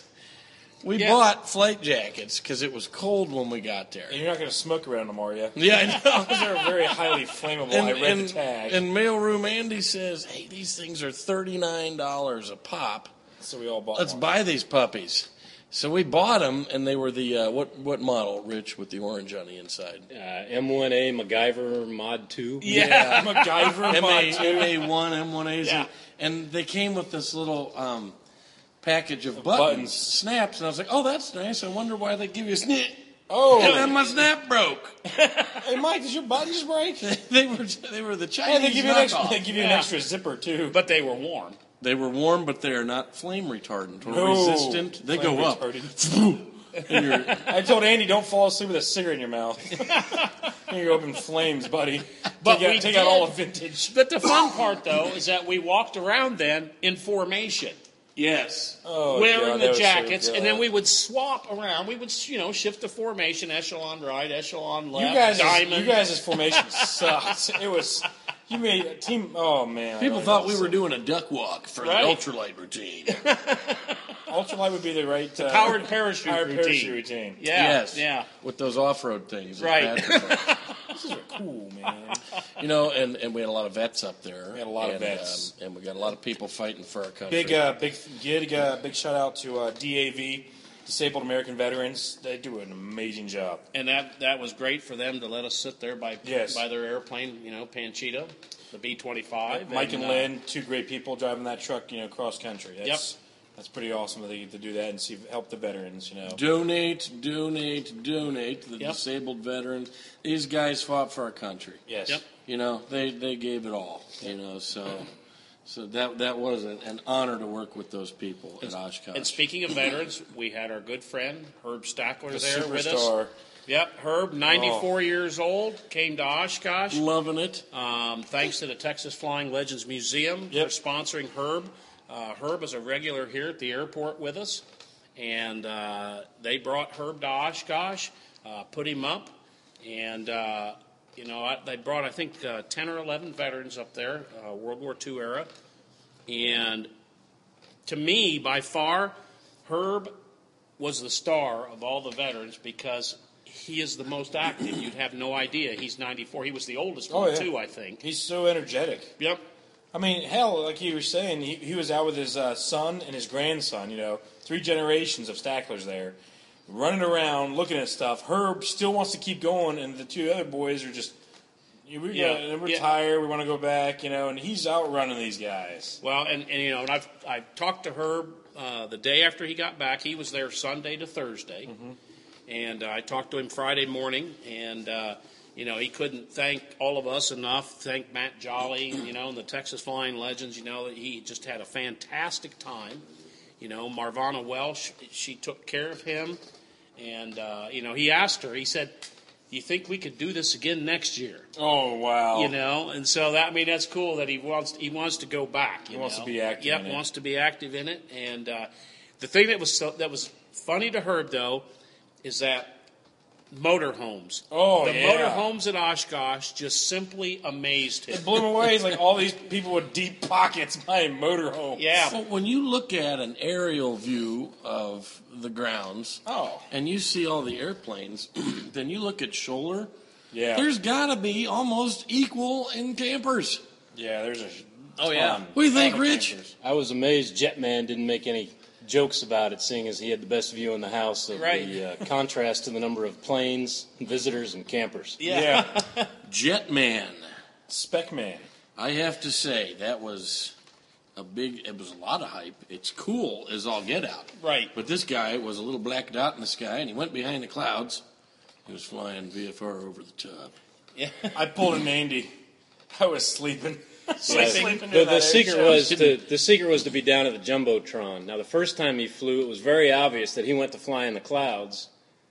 We Yeah. bought flight jackets because it was cold when we got there. And you're not going to smoke around them, are you? Yeah, I know. Those are very highly flammable. And, I read and, the tag. and mailroom Andy says, "Hey, these things are thirty-nine dollars a pop. so we all bought Let's one. buy these puppies." So we bought them, and they were the uh, what what model, Rich, with the orange on the inside? Uh, M one A MacGyver Mod two. Yeah, MacGyver M mod A two. M A one, M one A's, Yeah. and they came with this little um, package of buttons. buttons, snaps, and I was like, "Oh, that's nice. I wonder why they give you a snap." Oh, And then my snap broke. hey Mike, did your buttons break? they were they were the Chinese And they give you an extra. knockoff. They give you an Yeah. extra zipper too. But they were warm. They were warm, but they are not flame retardant or No. resistant. They Flame go up. retardant. And you're- I told Andy, don't fall asleep with a cigarette in your mouth. You're up in flames, buddy. But take out, we take did. out all the vintage. But the fun part, though, is that we walked around then in formation, yes. Oh, wearing God, that the was so jackets, good. and then we would swap around. We would, you know, shift the formation, echelon right, echelon You left, guys, diamond. you guys' formation sucked. It was. You made a team. Oh man. I People really thought don't we see- were doing a duck walk for Right. the ultralight routine. Ultralight would be the right. Uh, powered parachute powered routine. parachute routine. Yeah, yes. yeah. With those off-road things. that Right. Pat was like. These are cool, man. You know, and, and we had a lot of vets up there. We had a lot of and, vets. um, and we got a lot of people fighting for our country. Big, uh, big, big, uh, big shout out to uh, D A V, Disabled American Veterans. They do an amazing job. And that that was great for them to let us sit there by Yes. by their airplane, you know, Panchito, the B twenty-five. Mike and uh, Lynn, two great people driving that truck, you know, cross country. That's, Yep. That's pretty awesome that they get to do that and see help the veterans. You know. Donate, donate, donate to the Yep. disabled veterans. These guys fought for our country. Yes. Yep. You know, they, they gave it all. You know, so So that that was an, an honor to work with those people at Oshkosh. And speaking of veterans, we had our good friend Herb Stackler The there with superstar. us. Yep, Herb, ninety-four oh. years old, came to Oshkosh. Loving it. Um, thanks to the Texas Flying Legends Museum Yep. for sponsoring Herb. Uh, Herb is a regular here at the airport with us, and uh, they brought Herb to Oshkosh, uh, put him up, and uh, you know I, they brought I think uh, ten or eleven veterans up there, uh, World War Two era, and to me, by far, Herb was the star of all the veterans because he is the most active. You'd have no idea. He's ninety-four. He was the oldest Oh, one, yeah. too, I think. He's so energetic. Yep. I mean, hell, like you were saying, he, he was out with his uh, son and his grandson, you know, three generations of Stacklers there, running around, looking at stuff. Herb still wants to keep going, and the two other boys are just, we, Yeah, we're yeah. tired, we want to go back, you know, and he's outrunning these guys. Well, and, and you know, and I've, I've talked to Herb uh, the day after he got back. He was there Sunday to Thursday. Mm-hmm. And uh, I talked to him Friday morning, and, uh, you know, he couldn't thank all of us enough, thank Matt Jolly, you know, and the Texas Flying Legends, you know, he just had a fantastic time. You know, Marvana Welsh, she took care of him. And, uh, you know, he asked her, he said, do you think we could do this again next year? Oh, wow. You know, and so that, I mean, that's cool that he wants he wants to go back. You He wants know? to be active Yep, in it. wants to be active in it. And uh, the thing that was so, that was funny to Herb, though, is that motorhomes. Oh, the yeah. motorhomes at Oshkosh just simply amazed him. It blew him away. He's like, all these people with deep pockets buying motorhomes. Yeah. But when you look at an aerial view of the grounds, Oh. and you see all the airplanes, then you look at Scholler. Yeah. There's got to be almost equal in campers. Yeah, there's a Oh, yeah. ton. What do you think, Ton of Rich? campers. I was amazed Jetman didn't make any jokes about it, seeing as he had the best view in the house of Right. the uh, contrast to the number of planes, visitors, and campers. Yeah. Yeah. Jetman. Spec Man. I have to say, that was a big, it was a lot of hype. It's cool as all get out. Right. But this guy was a little black dot in the sky, and he went behind the clouds. He was flying V F R over the top. Yeah. I pulled an Andy. I was sleeping. Yeah, sleeping the, during the that secret air show. was to the secret was to be down at the jumbotron. Now, the first time he flew, it was very obvious that he went to fly in the clouds,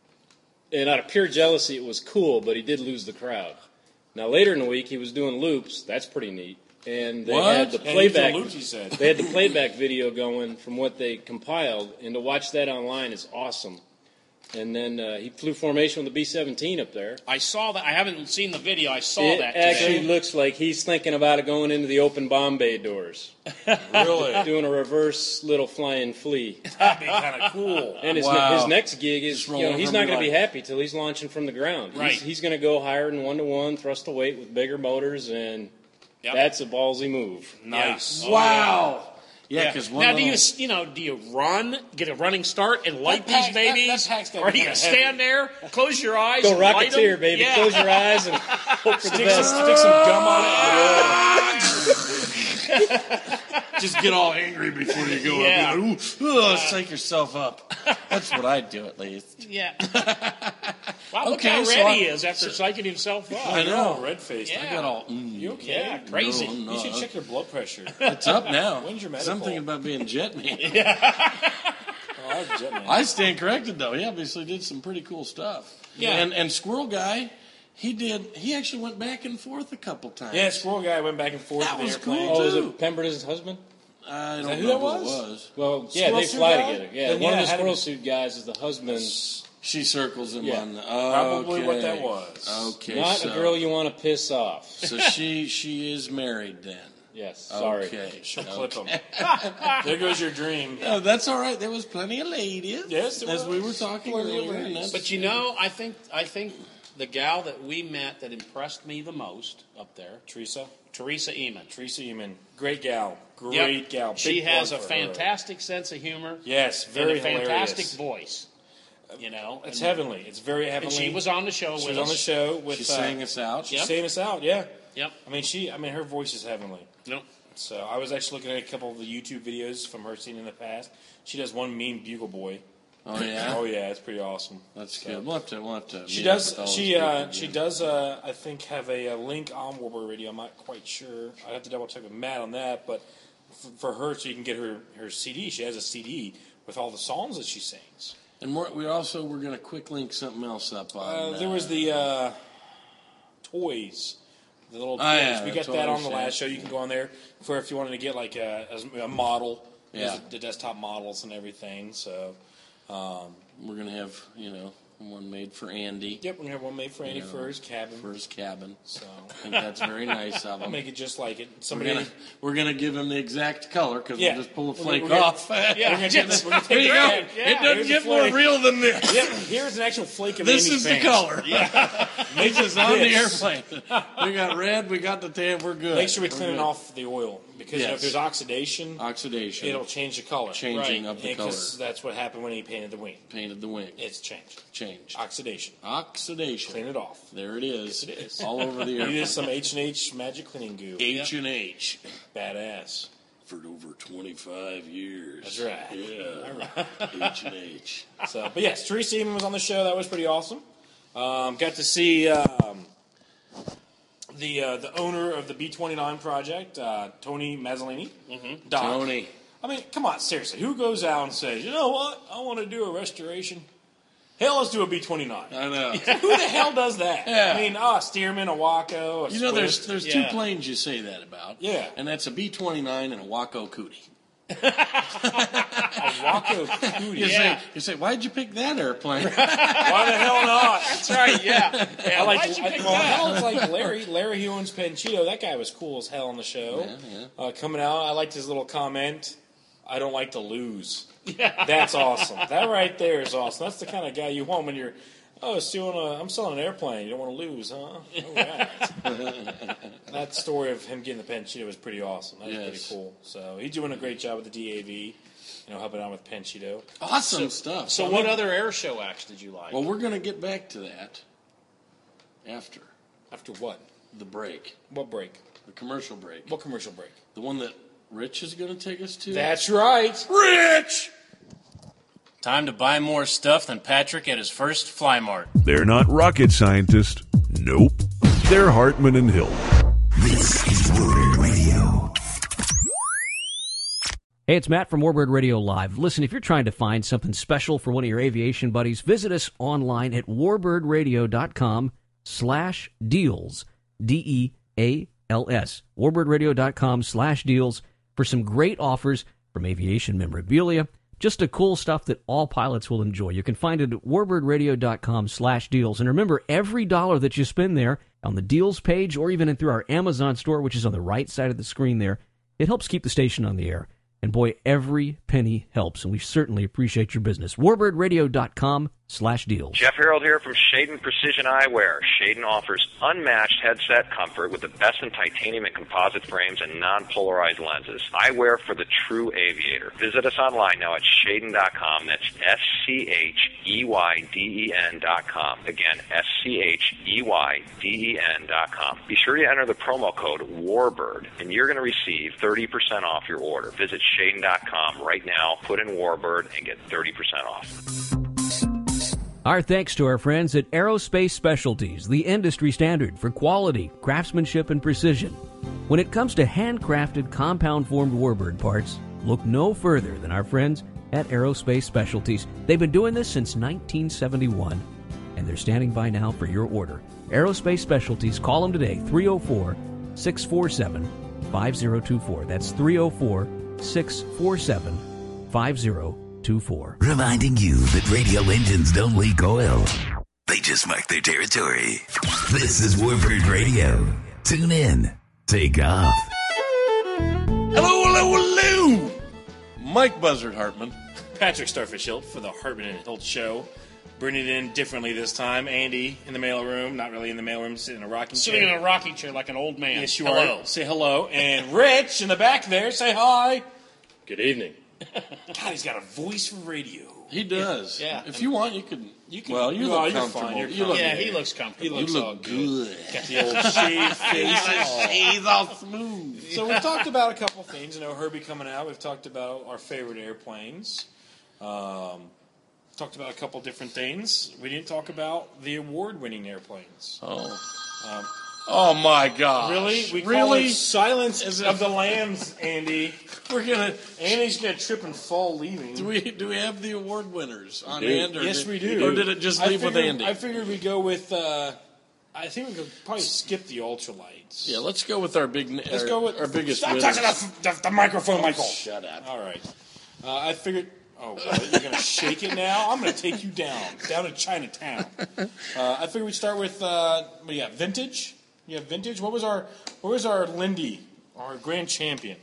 and out of pure jealousy, it was cool. But he did lose the crowd. Now, later in the week, he was doing loops. That's pretty neat. And they What? had the And he was doing playback. loops, he said. They had the playback video going from what they compiled, and to watch that online is awesome. And then uh, he flew formation with the B seventeen up there. I saw that. I haven't seen the video. I saw It that actually today. looks like he's thinking about it going into the open bomb bay doors. Really? Doing a reverse little flying flea. That'd be kind of cool. And his, Wow. his next gig is, Just you roll know, over he's and not be going to be like- happy till he's launching from the ground. Right. He's, he's going to go higher than one to one, thrust to weight with bigger motors, and Yep. that's a ballsy move. Nice. Yeah. Wow. Yeah, because one now, of do you those- you know do you run, get a running start, and light That pack- these babies, that- that pack's gotta or be do you kinda stand there, close your eyes, Go and light 'em? Rocketeer, baby. Yeah. Close your eyes and hope for the Stick best. some, stick some gum on it. just get all angry before you go Yeah. up. You're like, ooh, oh, psych yourself up. That's what I do, at least. Yeah. Wow, look Okay, how so red I- he is after psyching himself up. I know, red faced. Yeah. I got all. Mm, You okay? Yeah, crazy. No, I'm You should not. check your blood pressure. It's up now. When's your medical? Something about being Jetman. Oh, I was Jetman. I stand corrected though. He obviously did some pretty cool stuff. Yeah. And and Squirrel Guy, he did. He actually went back and forth a couple times. Yeah, Squirrel Guy went back and forth That with was the airplane. cool. Oh, is too. it Pemberton's husband? I don't that who know that who was? it was. Well, yeah, Squirrel they suit fly guy? together. Yeah, Then, one yeah, of it the had to squirrel be- suit guys is the husband. She circles him Yeah. on. The, Probably what okay. that was. Okay, Not so, a girl you want to piss off. so she she is married then. Yes, sorry. Okay. She'll clip him. There goes your dream. No, that's all right. There was plenty of ladies. Yes, there as we were was. talking Plenty of earlier. and ladies. that's- But you know, I think I think the gal that we met that impressed me the most up there, Teresa. Teresa Eamon. Teresa Eamon. Great gal. Great Yep. gal. She Big has a plug for her. fantastic sense of humor. Yes, very and a fantastic hilarious. voice. You know, It's and, heavenly. It's very and heavenly. she was on the show She with was on us. the show with. She's uh, saying us out. She's Yep. saying us out. Yeah. Yep. I mean, she. I mean, her voice is heavenly. No. So I was actually looking at a couple of the YouTube videos from her seen in the past. She does one mean bugle boy. Oh yeah. Oh yeah, it's pretty awesome. That's So- good. We'll have to. We'll have to. She meet up does. with all She those uh, people she again. does. Uh, I think have a, a link on Warbird Radio. I'm not quite sure. I have to double check with Matt on that. But f- for her, so you can get her her C D. She has a C D with all the songs that she sings. And we're, we also we're going to quick link something else up on. Uh, there was the uh, toys. The little toys. Oh, yeah, we the got that on toys, the yeah. last show. You can go on there for if you wanted to get like a, a model. Yeah. There's the desktop models and everything. So. Um, we're going to have you know one made for Andy. Yep, we're gonna have one made for Andy You know, for his cabin. For his cabin. So I think that's very nice of I'll him. make it just like it. We're Somebody. gonna, we're gonna give him the exact color because Yeah. we'll just pull a We're flake gonna- we're gonna- off. yeah, we're gonna take this- we're gonna There take you it go. back. Yeah, It doesn't here's get the more flake. real than this. Yep, here's an actual flake of This Andy's is the fangs. color. Yeah. This is on the this. airplane. We got red. We got the tan. We're good. Make sure we We're clean it good. off the oil because you know, if Yes. there's oxidation, Oxidation. it'll change the color. Changing right. of the And 'cause color. that's what happened when he painted the wing. Painted the wing. It's changed. Changed. Oxidation. Oxidation. Clean it off. There it is. Yes, it is. All over the You airplane. use some H and H magic cleaning goo. H and H. Badass. For over twenty-five years. That's right. Yeah. H and H. So, but yes, Teresa Eamon was on the show. That was pretty awesome. Um, got to see um, the uh, the owner of the B twenty-nine project, uh, Tony Mazzolini. Mm-hmm. Doc. Tony. I mean, come on, seriously. Who goes out and says, you know what? I want to do a restoration. Hell, let's do a B twenty-nine. I know. Who the hell does that? Yeah. I mean, ah, Stearman, a Waco, a You know, there's Swift. there's Yeah. two planes you say that about. Yeah. And that's a B twenty-nine and a Waco Cootie. A Waco Cootie. You, Yeah. say, you say, why'd you pick that airplane? Why the hell not? That's right. Yeah. yeah. I like. Why'd you I, pick well, that? hell, it's like Larry. Larry who owns Panchito. That guy was cool as hell on the show. Yeah, yeah. Uh, coming out, I liked his little comment. I don't like to lose. Yeah. That's awesome. That right there is awesome. That's the kind of guy you want when you're. Oh, stealing a, I'm selling an airplane. You don't want to lose, huh? All right. That story of him getting the Panchito was pretty awesome. That was Yes. pretty cool. So he's doing a great job with the D A V. You know, helping out with Panchito. Awesome stuff. So, what other air show acts did you like? Well, we're going to get back to that after After what? the break, What break? the commercial break. What commercial break? The one that Rich is going to take us to. That's right. Rich! Time to buy more stuff than Patrick at his first Fly Mart. They're not rocket scientists. Nope. They're Hartman and Hill. This is Warbird Radio. Hey, it's Matt from Warbird Radio Live. Listen, if you're trying to find something special for one of your aviation buddies, visit us online at warbirdradio.com slash deals, D E A L S, warbirdраdio.com slash deals for some great offers from aviation memorabilia, just the cool stuff that all pilots will enjoy. You can find it at warbirdраdio.com slash deals. And remember, every dollar that you spend there on the deals page or even in through our Amazon store, which is on the right side of the screen there, it helps keep the station on the air. And boy, every penny helps, and we certainly appreciate your business. warbirdраdio.com slash deals. Jeff Harold here from Shaden Precision Eyewear. Shaden offers unmatched headset comfort with the best in titanium and composite frames and non-polarized lenses. Eyewear for the true aviator. Visit us online now at shaden dot com. That's S C H E Y D E N dot com. Again, S C H E Y D E N dot com. Be sure to enter the promo code WARBIRD, and you're going to receive thirty percent off your order. Visit shaden dot com right now, put in WARBIRD, and get thirty percent off. Our thanks to our friends at Aerospace Specialties, the industry standard for quality, craftsmanship, and precision. When it comes to handcrafted, compound-formed warbird parts, look no further than our friends at Aerospace Specialties. They've been doing this since nineteen seventy-one, and they're standing by now for your order. Aerospace Specialties, call them today, three oh four, six four seven, five oh two four. That's three oh four, six four seven, five oh two four. Reminding you that radio engines don't leak oil. They just mark their territory. This is Warbird Radio. Tune in. Take off. Hello, hello, hello! Mike Buzzard Hartman. Patrick Starfish Hilt for the Hartman and Hilt Show. Bringing it in differently this time. Andy in the mailroom, not really in the mailroom, sitting in a rocking Sitting chair. in a rocking chair like an old man. Yes, you Hello. are. Say hello. And Rich in the back there, say hi. Good evening. God, he's got a voice for radio. He does. Yeah. If you want, you can. You can- Well, you well, look you're comfortable. fine, you're You look, Yeah, he looks comfortable. you It's all look good. Got the old shaved face. He's all smooth. So we've talked about a couple things. You know, Herbie coming out. We've talked about our favorite airplanes. Um, talked about a couple different things. We didn't talk about the award-winning airplanes. Oh. Um, oh, my God. Really? We really? call it Silence of the Lambs, Andy. We're gonna. Andy's gonna trip and fall leaving. Do we do we have the award winners on do. hand? Or Yes, did, we do. Or did it just I leave with figured- Andy? I figured we'd go with. Uh, I think we could probably skip the ultralights. Yeah, let's go with our big. Let's our, go with our biggest. Stop winners. touching the, the, the microphone, Michael. Shut up. All right. Uh, I figured. Oh, what, you're gonna shake it now? I'm gonna take you down, down to Chinatown. Uh, I figured we'd start with. Uh, what do you got? Vintage. You have vintage. What was our? What was our Lindy, our grand champion?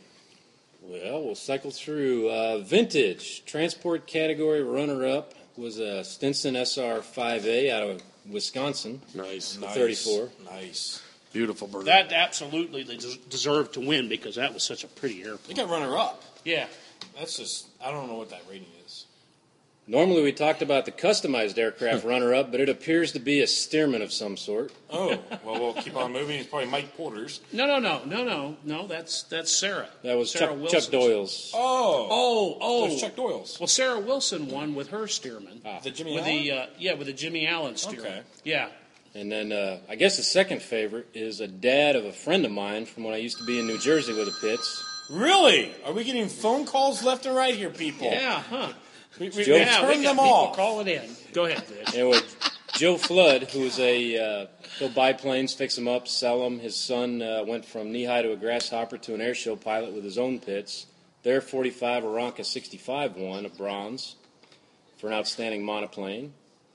Well, we'll cycle through. Uh, vintage transport category runner-up was a Stinson S R five A out of Wisconsin. Nice. The thirty-four. Nice. Beautiful bird. That absolutely they des- deserved to win because that was such a pretty airplane. They got runner up. Yeah. That's just. I don't know what that rating is. Normally, we talked about the customized aircraft runner-up, but it appears to be a Stearman of some sort. Oh, well, we'll keep on moving. It's probably Mike Porter's. No, no, no, no, no, no. That's that's Sarah. That was Sarah Chuck, Wilson's. Chuck Doyle's. Oh. Oh, oh. There's Chuck Doyle's. Well, Sarah Wilson won with her Stearman. Ah. The Jimmy with Allen? the uh, yeah, with the Jimmy Allen Stearman. Okay. Yeah. And then uh, I guess the second favorite is a dad of a friend of mine from when I used to be in New Jersey with the Pitts. Really? Are we getting phone calls left and right here, people? Yeah, huh? We, we, Joe- we Yeah, we turn got them people off. calling in. Go ahead, Vic. Anyway, Joe Flood, who's a uh, he'll buy planes, fix them up, sell them. His son uh, went from knee-high to a grasshopper to an airshow pilot with his own Pitts. Their forty-five Aranca sixty-five won a bronze for an outstanding monoplane.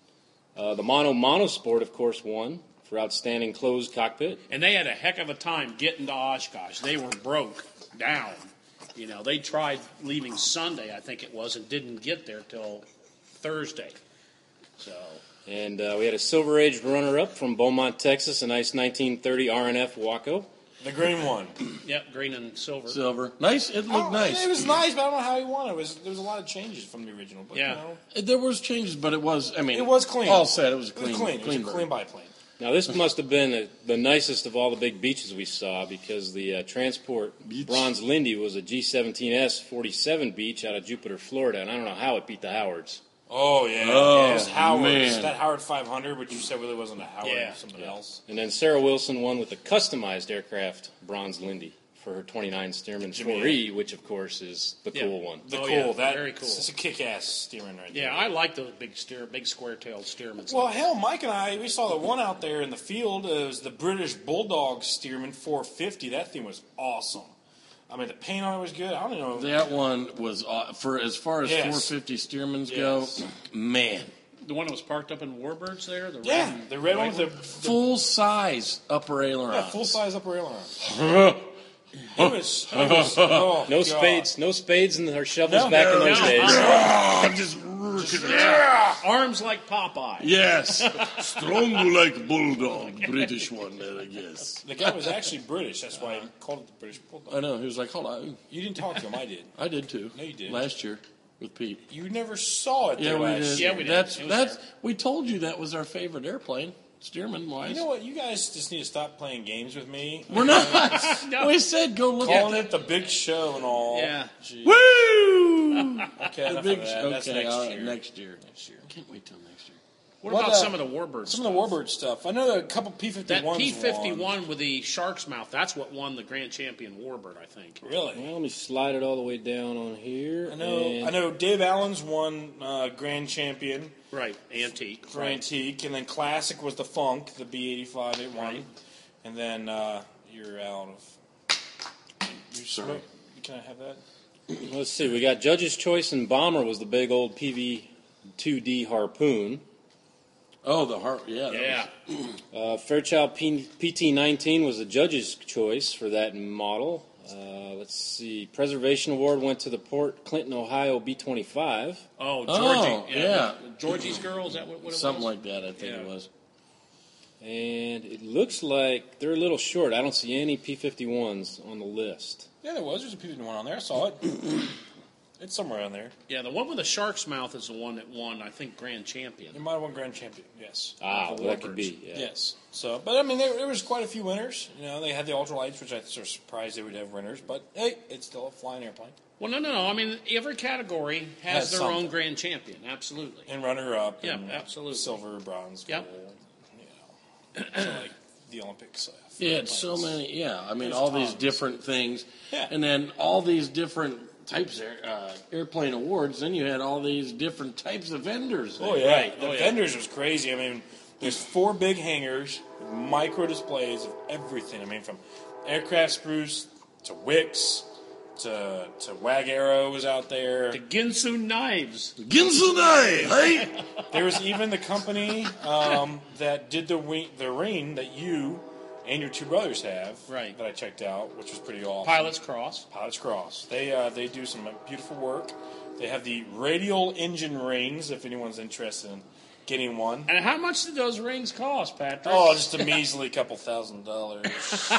Uh, the Mono Monosport, of course, won for outstanding closed cockpit. And they had a heck of a time getting to Oshkosh. They were broke down. You know, they tried leaving Sunday, I think it was, and didn't get there till Thursday. So, And uh, we had a Silver Age runner-up from Beaumont, Texas, a nice nineteen thirty R N F Waco. The green one. yep, green and silver. Silver. Nice. It looked Oh, nice. It was nice, but I don't know how he won. It was there was a lot of changes from the original. But, Yeah. You know, There was changes, but it was. I mean, it was clean. All said, it was a It clean. was clean. It was a bird. clean biplane. Now, this must have been a, the nicest of all the big beaches we saw because the uh, Transport Beach. Bronze Lindy was a G seventeen S forty-seven beach out of Jupiter, Florida, and I don't know how it beat the Howards. Oh, yeah. Oh, it was Howard. man. That Howard five hundred, which you said really wasn't a Howard, Yeah. it was something else. And then Sarah Wilson won with the customized aircraft Bronze Lindy for her twenty-nine Stearman Jimmy four E, which, of course, is the Yeah. cool one. The Oh, cool. yeah. That, Very cool. It's a kick-ass steering right there. Yeah, I like those big steer, big square-tailed Stearmans. Well, hell, Mike and I, we saw the one out there in the field. It was the British Bulldog Stearman four fifty. That thing was awesome. I mean, the paint on it was good. I don't know. That one was uh, for as far as Yes. four fifty Stearmans Yes. go. Man, the one that was parked up in Warbirds there? The Yeah, red and the red one white with the, the full size upper aileron. yeah, full-size upper aileron. It was, it was oh, No God. spades, no spades and her shovels No, back no, in those no. days. Ah, just Arms like Popeye. yes, strong like bulldog, British one there, I guess. The guy was actually British. That's why I called it the British Bulldog. I know. He was like, "Hold on." You didn't talk to him. I did. I did too. No, you didn't. Last year with Pete. You never saw it Yeah, there we last did. year. Yeah, we did. That's It was that's. there. We told you that was our favorite airplane, Stearman wise. You know what? You guys just need to stop playing games with me. We're not. No. We said go look Calling at it the big show and all. Yeah. Jeez. Woo. Okay, The enough big of that. sh- That's okay, next all right, year. next year. Next year. Can't wait till next year. What, What, about uh, some of the Warbirds? Some of the Warbird stuff. I know a couple P That fifty-ones P won. fifty-one with the shark's mouth, that's what won the Grand Champion Warbird, I think. Really? Well, let me slide it all the way down on here. I know. and- I know. Dave Allen's won uh, Grand Champion Right, antique. for right. Antique, and then Classic was the Funk, the B eighty-five. It won, Right. and then uh, you're out of. You Sorry. smoke- Can I have that? Let's see. We got Judge's Choice and Bomber was the big old P V two D Harpoon. Oh, the heart. Yeah. that Yeah. Uh, Fairchild P- PT nineteen was the Judge's Choice for that model. Uh, let's see. Preservation Award went to the Port Clinton, Ohio B twenty-five. Oh, Georgie. Oh, yeah. Georgie's Girl, is that what, what it Something was? like that, I think it Yeah. was. And it looks like they're a little short. I don't see any P fifty-ones on the list. Yeah, there was. There's a P fifty-one on there. I saw it. It's somewhere around there. Yeah, the one with the shark's mouth is the one that won, I think, Grand Champion. It might have won Grand Champion, yes. Ah, The well, that could Warbirds. be, yeah. Yes. So, but I mean, there, there was quite a few winners. You know, they had the ultralights, which I was sort of surprised they would have winners. But hey, it's still a flying airplane. Well, no, no, no. I mean, every category has, Has their something. own Grand Champion. Absolutely. And runner-up. Yeah, and absolutely. Silver, bronze, Yep. gold. You know, so like the Olympics. Uh, for Yeah, it's so airplanes. many. Yeah, I mean, There's all these tons. different things, Yeah. and then all these different types of uh, airplane awards. Then you had all these different types of vendors. Oh yeah, Right. the Oh, yeah. vendors was crazy. I mean, there's four big hangars, micro displays of everything. I mean, from aircraft spruce to Wix to to Wag Arrow was out there. The Ginsu knives. Ginsunai, hey. There was even the company um, that did the wing, the ring that you and your two brothers have. Right. That I checked out, which was pretty awesome. Pilot's Cross. Pilots Cross. They uh, they do some beautiful work. They have the radial engine rings. If anyone's interested in getting one. And how much did those rings cost, Patrick? Oh, just a measly couple thousand dollars.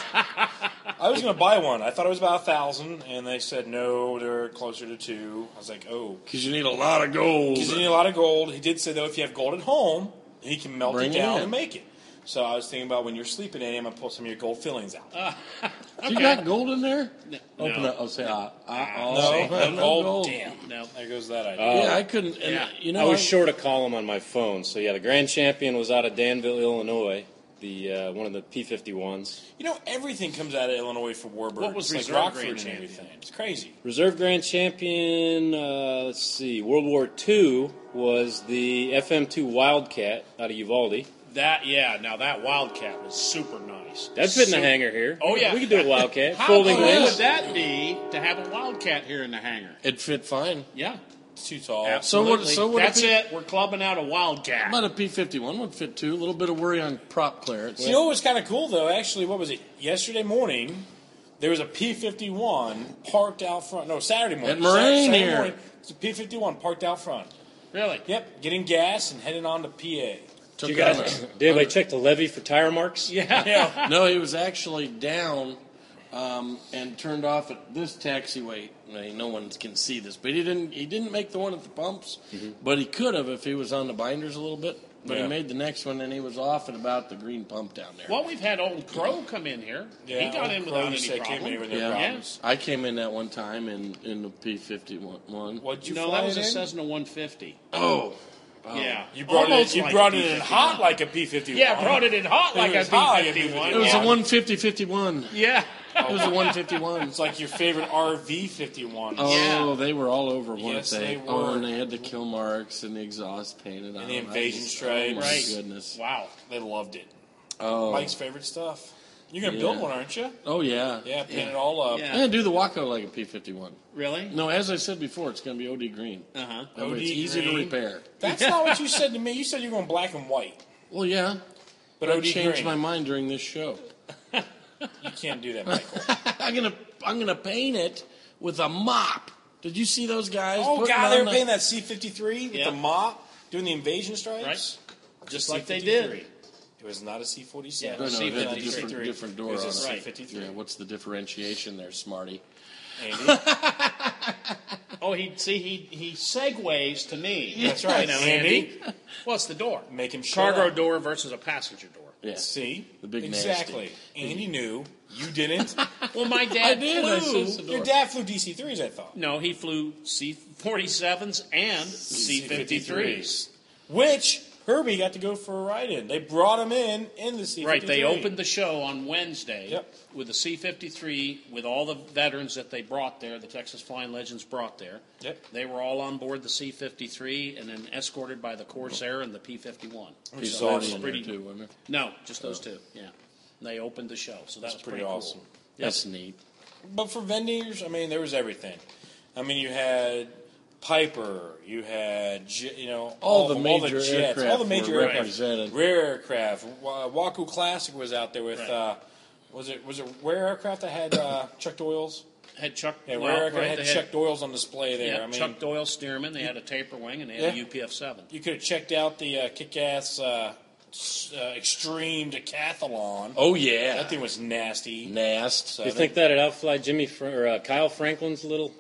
I was going to buy one. I thought it was about a thousand, and they said no, they're closer to two. I was like, oh, Because you need a lot of gold. because you need a lot of gold. He did say though, if you have gold at home, he can melt Bring it it down in. and make it. So I was thinking about when you're sleeping, Andy, I'm going to pull some of your gold fillings out. You got gold in there? No. Open up. I'll say, ah, ah, oh, no, no, no gold. gold. Damn. No. There goes that idea. Yeah, I couldn't. And, Yeah. You know, I was I- short a column on my phone, so yeah, the Grand Champion was out of Danville, Illinois, the uh, one of the P fifty-ones. You know, everything comes out of Illinois for Warbird. What was it's like Reserve Rockford Grand and Champion? everything. It's crazy. Reserve Grand Champion, uh, let's see, World War Two was the F M two Wildcat out of Uvalde. That, yeah, now that Wildcat was super nice. That'd fit in the Super- hangar here. Oh, yeah. We could do a Wildcat. How Folding cool wings. would that be to have a Wildcat here in the hangar? It fit fine. Yeah. It's too tall. Absolutely. So what- so what That's if he- it. We're clubbing out a Wildcat. But a P fifty-one would fit too. A little bit of worry on prop clearance. You know what was kind of cool, though? Actually, what was it? Yesterday morning, there was a P fifty-one parked out front. No, Saturday morning. At Moraine Saturday here. morning, it's a P fifty-one parked out front. Really? Yep, getting gas and heading on to P A. Took You guys, on a- did anybody check the levee for tire marks? Yeah. Yeah. No, he was actually down um, and turned off at this taxiway. I mean, no one can see this, but he didn't. He didn't make the one at the pumps, but he could have if he was on the binders a little bit. But Yeah. he made the next one, and he was off at about the green pump down there. Well, we've had Old Crow come in here. Yeah, he got Old in Crow without used any to came problem. in with no Yeah. problems. I came in that one time in, in the P fifty-one. What'd you No, fly that was it a in? Cesna one fifty. Oh, Yeah. You brought Almost it. You like brought a it in P fifty-one. hot like a P fifty-one. Yeah, brought it in hot It like a was hot like a P fifty-one. it was Yeah. a one fifty fifty-one. Yeah. It was a one fifty-one. It's like your favorite R V fifty-one. Oh, Yeah. they were all over, weren't Yes, they? they Oh, were. and they had the kill marks and the exhaust painted on And the them. I invasion just- stripes. Oh, my Right. goodness. Wow. They loved it. Oh, Mike's favorite stuff. You're gonna Yeah. build one, aren't you? oh yeah. Yeah, paint it all up. Yeah. I'm gonna do the Waco like a P fifty-one. Really? No, as I said before, it's gonna be O D green. Uh huh. That way it's O D easy to green. repair. That's not what you said to me. You said you were going black and white. Well, yeah, But but I O D changed green. my mind during this show. You can't do that, Michael. I'm gonna I'm gonna paint it with a mop. Did you see those guys? Oh putting God, they on were the- painting that C fifty-three with Yeah. the mop, doing the invasion stripes. Right. Just C like they fifty-three. did. It was not a C forty-seven. Yeah, No, no, C it had a fifty-three. different, different door It was a on C it. Right. fifty-three. Yeah, what's the differentiation there, Smarty? Andy. Oh, he see he he segues to me. That's right, You know, Andy. Andy. What's the door? Make him shut Cargo up. door versus a passenger door. Yeah. See? The big Exactly. Andy knew. You didn't. Well, my dad I did, I flew. said so. Your dad flew D C threes, I thought. No, he flew C forty-sevens and C fifty-threes. Which Herbie got to go for a ride in. They brought him in in the C fifty-three. Right, they opened the show on Wednesday Yep. with the C fifty-three, with all the veterans that they brought there, the Texas Flying Legends brought there. Yep. They were all on board the C fifty-three and then escorted by the Corsair and the P fifty-one. Which is He's already awesome. in there Pretty- too, wasn't it? No, just those two, yeah. They opened the show, so that That's was pretty pretty, awesome. Cool. That's neat. But for vendors, I mean, there was everything. I mean, you had Piper, you had, j- you know, All the of them, major jets, aircraft all the major were aircraft. represented. Rare aircraft. Wa- Waku Classic was out there with, Right. uh, was it was it Rare Aircraft that had uh, Chuck Doyle's? Had Chuck, Yeah, well, Rare Aircraft right, had they Chuck Doyle's on display there. yeah, I mean, Chuck Doyle Stearman. They had a taper wing and they had Yeah. a U P F seven. you could have checked out the uh, kick-ass uh, s- uh, Extreme Decathlon. Oh yeah, That thing was nasty. Nast. So You they- think that'd outfly Jimmy Fra- or uh, Kyle Franklin's little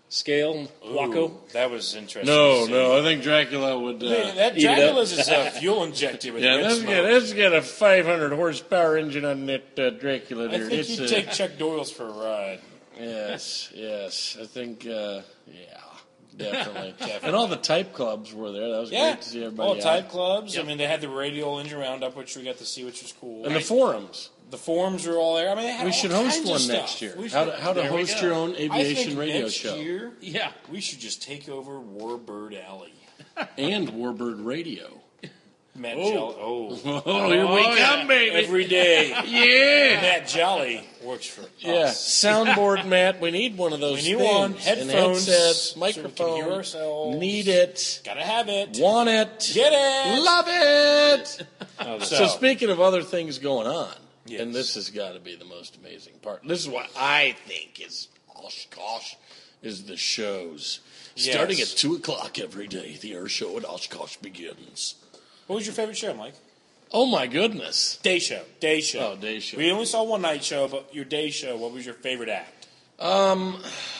scale, Waco. Ooh, that was interesting. No, to see. no, I think Dracula would. Uh, Man, that eat it up. Dracula's is uh, fuel injected with yeah, red let's smoke. get let's get a five hundred horsepower engine on that uh, Dracula. I There. think It's, you'd uh, take Chuck Doyle's for a ride. Yes, yes. I think, uh, yeah, definitely. And all the type clubs were there. That was Yeah, great to see everybody. all out. type clubs. Yep. I mean, they had the radial engine roundup, which we got to see, which was cool. And the forums. The forums were all there. I mean, they had We all should host kinds of one stuff. next year. We How should- to, how to there we host go. your own I aviation think radio next show. year, Yeah. we should just take over Warbird Alley. And Warbird Radio. Matt Oh. Jolly. Oh. Oh, here we Oh, come, yeah. baby. Every day. Yeah. Matt Jolly works for Yeah. us. Soundboard, Matt. We need one of those We need things. one. And Headphones, headsets, so we can microphone. hear ourselves. Need it. Gotta have it. Want it. Get it. Love it. Oh, So, So- speaking of other things going on, Yes. and this has got to be the most amazing part. This is what I think is, gosh, gosh, is the shows. Yes. Starting at two o'clock every day, the air show at Oshkosh begins. What was your favorite show, Mike? Oh my goodness! Day show. Day show. Oh, day show. We only saw one night show, but your day show, what was your favorite act? Um,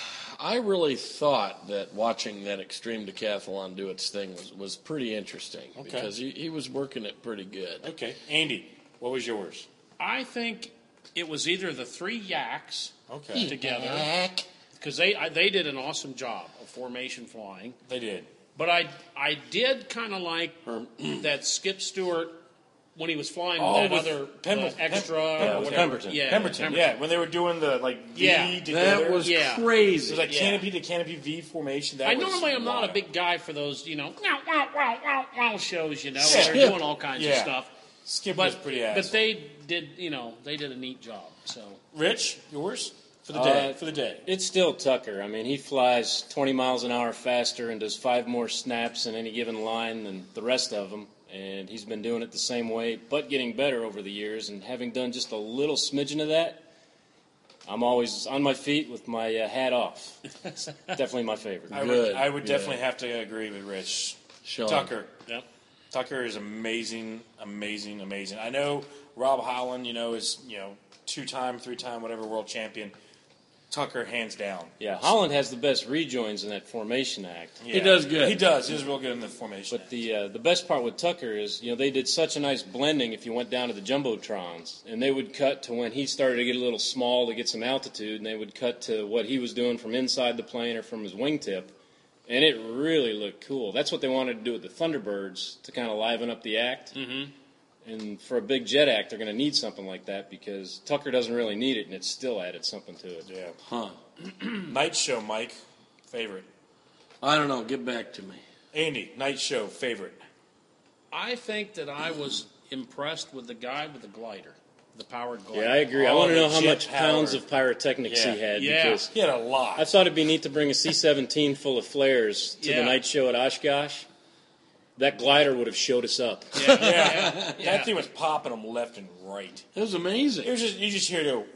I really thought that watching that Extreme Decathlon do its thing was, was pretty interesting Okay. because he, he was working it pretty good. Okay. Andy, what was yours? I think it was either the three yaks Okay. together because they I, they did an awesome job of formation flying. They did. But I I did kind of like that Skip Stewart when he was flying Oh, with that with other Pemberton. uh, extra Pem- or Pemberton. whatever. Pemberton. Yeah, Pemberton. Yeah, when they were doing the like V Yeah. together. That was Yeah. It crazy. was like Yeah. canopy to canopy V formation. That I was normally am not a wild. big guy for those, you know, wow, wow, wow, wow, wow shows, you know, Yeah. where they're doing all kinds Yeah. of stuff. Skip But was pretty ass. but they did, you know, they did a neat job. So Rich, yours for the Uh, day. for the day. It's still Tucker. I mean, he flies twenty miles an hour faster and does five more snaps in any given line than the rest of them. And he's been doing it the same way, but getting better over the years. And having done just a little smidgen of that, I'm always on my feet with my uh, hat off. It's definitely my favorite. I would, Good. I would Yeah. definitely have to agree with Rich. Sean. Tucker. Yep. Tucker is amazing, amazing, amazing. I know Rob Holland, you know, is, you know, two-time, three-time, whatever world champion. Tucker, hands down. Yeah, Holland has the best rejoins in that formation act. Yeah. does good. He does. He does real good in the formation. But the uh, the best part with Tucker is, you know, they did such a nice blending if you went down to the Jumbotrons. And they would cut to when he started to get a little small to get some altitude, and they would cut to what he was doing from inside the plane or from his wingtip. And it really looked cool. That's what they wanted to do with the Thunderbirds to kind of liven up the act. Mm-hmm. And for a big jet act, they're going to need something like that because Tucker doesn't really need it, and it still added something to it. Yeah. Huh. Night show, Mike. Favorite. I don't know. Get back to me. Andy, night show, favorite. I think that I was impressed with the guy with the glider, the powered glider. Yeah, I agree. I Oh, want to the know how jet much pounds powered. of pyrotechnics Yeah. he had Yeah. because He had a lot. I thought it'd be neat to bring a C seventeen full of flares to Yeah. the night show at Oshkosh. That glider would have showed us up. Yeah, yeah. yeah, yeah. That thing was popping them left and right. It was amazing. It was just, you just hear it go.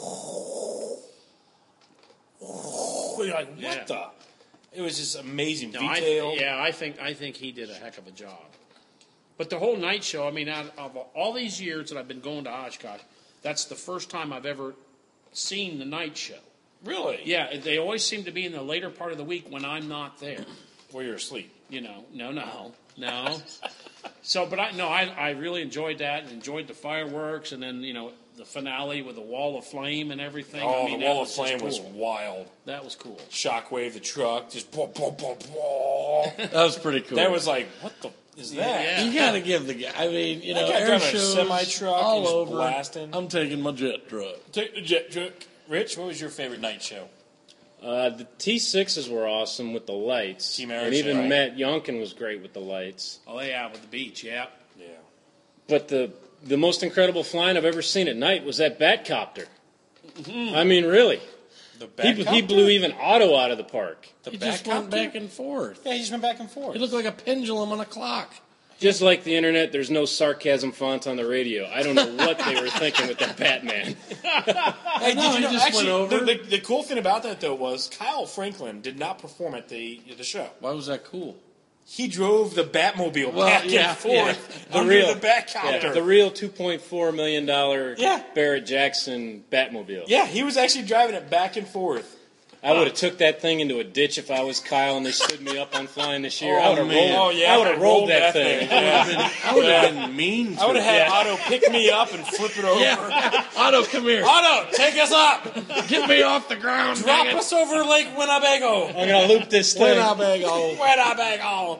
You're like, what Yeah. the? It was just amazing No, I, detail. yeah, I think I think he did a heck of a job. But the whole night show, I mean, out of all these years that I've been going to Oshkosh, that's the first time I've ever seen the night show. Really? Yeah, they always seem to be in the later part of the week when I'm not there. Where you're asleep. You know, no, no, no. So, but I no, I, I really enjoyed that and enjoyed the fireworks, and then you know the finale with the wall of flame and everything. Oh, I mean, the that wall of was just flame was cool. wild. That was cool. Shockwave, the truck, just blah, blah, blah, blah. That was pretty cool. That was like, what the is that? Yeah. You got to give the guy. I mean, you That know, guy air driving a shows semi-truck all and just over. blasting. I'm taking my jet truck. Take the jet truck. Rich, what was your favorite night show? Uh, the T sixes were awesome with the lights. Team and Erickson, even right? Matt Yonkin was great with the lights. Oh yeah, with the beach, yeah. Yeah. But the the most incredible flying I've ever seen at night was that Batcopter. I mean, really. The He, he Batcopter? blew even Otto out of the park. The He just went Batcopter? back and forth. Yeah, he just went back and forth. He looked like a pendulum on a clock. Just like the internet, there's no sarcasm font on the radio. I don't know what they were thinking with that Batman. Hey, did No, you he know, just actually, went over. The, the, the cool thing about that, though, was Kyle Franklin did not perform at the the show. Why was that cool? He drove the Batmobile Well, back yeah, and forth The under real- the Batcopter. Yeah, the real two point four million dollars Yeah. Barrett Jackson Batmobile. Yeah, he was actually driving it back and forth. I would have took that thing into a ditch if I was Kyle and they stood me up on flying this year. Oh, I would have man. rolled. Oh, yeah, I would have rolled, rolled that, that thing. thing. Yeah. I would have been mean to I would have had it. Otto pick me up and flip it over. Yeah. Otto, come here. Otto, take us up. Get me off the ground. Drop us over Lake Winnebago. I'm going to loop this thing. Winnebago. Winnebago.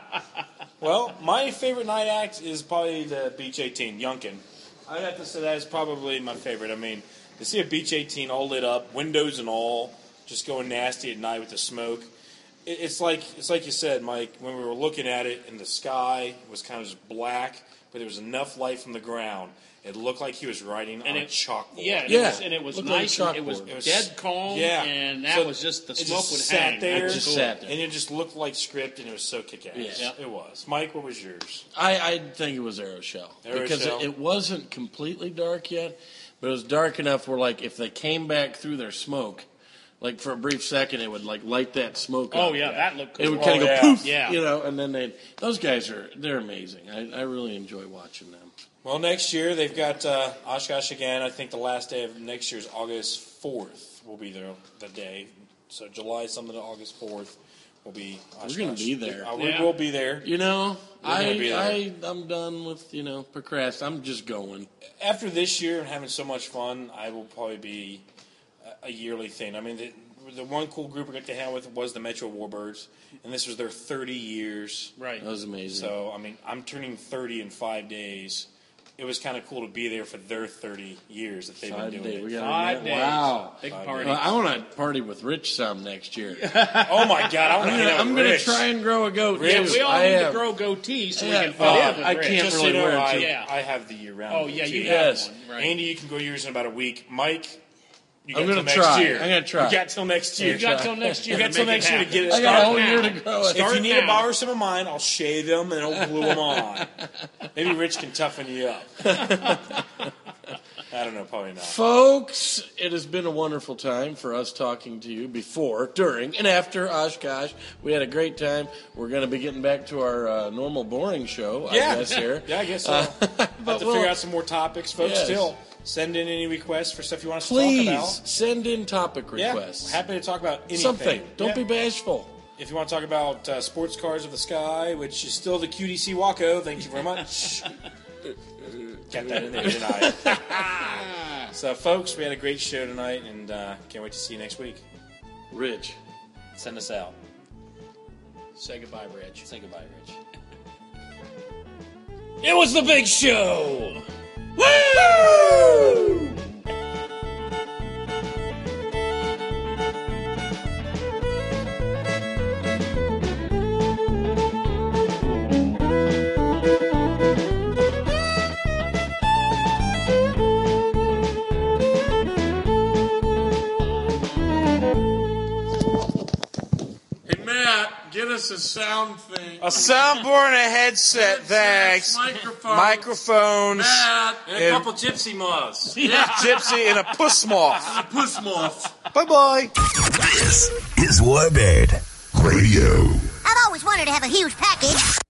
Well, my favorite night act is probably the Beach eighteen, Yunkin. I'd have to say that is probably my favorite. I mean, to see a Beach eighteen all lit up, windows and all, just going nasty at night with the smoke. It, it's like it's like you said, Mike, when we were looking at it and the sky was kind of just black, but there was enough light from the ground. It looked like he was riding and on it, a chalkboard. Yeah, and Yeah. it was, and it was Looked like nice. a and it was, chalkboard. It was- dead calm. yeah. and that So was just the it smoke just would sat hang. there. That was Just cool. sat there. And it just looked like script, and it was so kick-ass. Yeah. It was. Mike, what was yours? I, I think it was Aeroshell. Because Aeroshell. it, it wasn't completely dark yet, but it was dark enough where, like, if they came back through their smoke, like, for a brief second, it would, like, light that smoke Oh up. yeah, that looked cool. It would kind of Oh, go yeah. poof, Yeah. you know, and then they those guys are, they're amazing. I, I really enjoy watching them. Well, next year they've got uh, Oshkosh again. I think the last day of next year is August fourth will be their, the day. So July something to August fourth will be Oshkosh. We're gonna be there. Uh, we Yeah. will be there. You know, We're gonna I, be there. I, I'm done with, you know, procrast. I'm just going. After this year and having so much fun, I will probably be a, a yearly thing. I mean, the, the one cool group I got to hang out with was the Metro Warbirds, and this was their thirty years. Right. That was amazing. So, I mean, I'm turning thirty in five days. It was kind of cool to be there for their thirty years that they've Five been doing days. it. We got Five days. Wow. Big Five party. Well, I want to party with Rich some next year. Oh my God! I want to I'm hang gonna, out I'm with gonna Rich. try and grow a goat. Rich, too. We all I need have- to grow goatees so Yeah, we can fit uh, in with I Rich. can't Just so really you know, wear it I, too. Yeah. I have the year round. Oh yeah, you too. have Yes. one. Right. Andy, you can go yours in about a week. Mike, you got I'm till gonna next try. year. I'm gonna try. You got till next year. You got till next year. You got to till make next it year to happen. get it I got a whole started. year now. to grow it. If you Start need to now. borrow some of mine, I'll shave them and I'll glue them on. Maybe Rich can toughen you up. I don't know, probably not. Folks, it has been a wonderful time for us talking to you before, during, and after Oshkosh. We had a great time. We're going to be getting back to our uh, normal boring show, I Yeah, guess, here. yeah, I guess so. Uh, I'll have but to we'll- figure out some more topics, folks. Yes. Still, send in any requests for stuff you want us Please to talk about. send in topic Yeah, requests. happy to talk about anything. Something. Don't Yeah. be bashful. If you want to talk about uh, sports cars of the sky, which is still the Q D C Waco, thank you very much. Got that in there, didn't I? So, folks, we had a great show tonight, and uh, can't wait to see you next week. Rich. Send us out. Say goodbye, Rich. Say goodbye, Rich. It was the big show. Woo! Hey, Matt, get us a sound thing. A soundboard and a headset, thanks. Microphone. Microphones. Matt. And a couple gypsy moths. gypsy and a puss moth. Puss moth. Bye-bye. This is Warbird Radio. I've always wanted to have a huge package.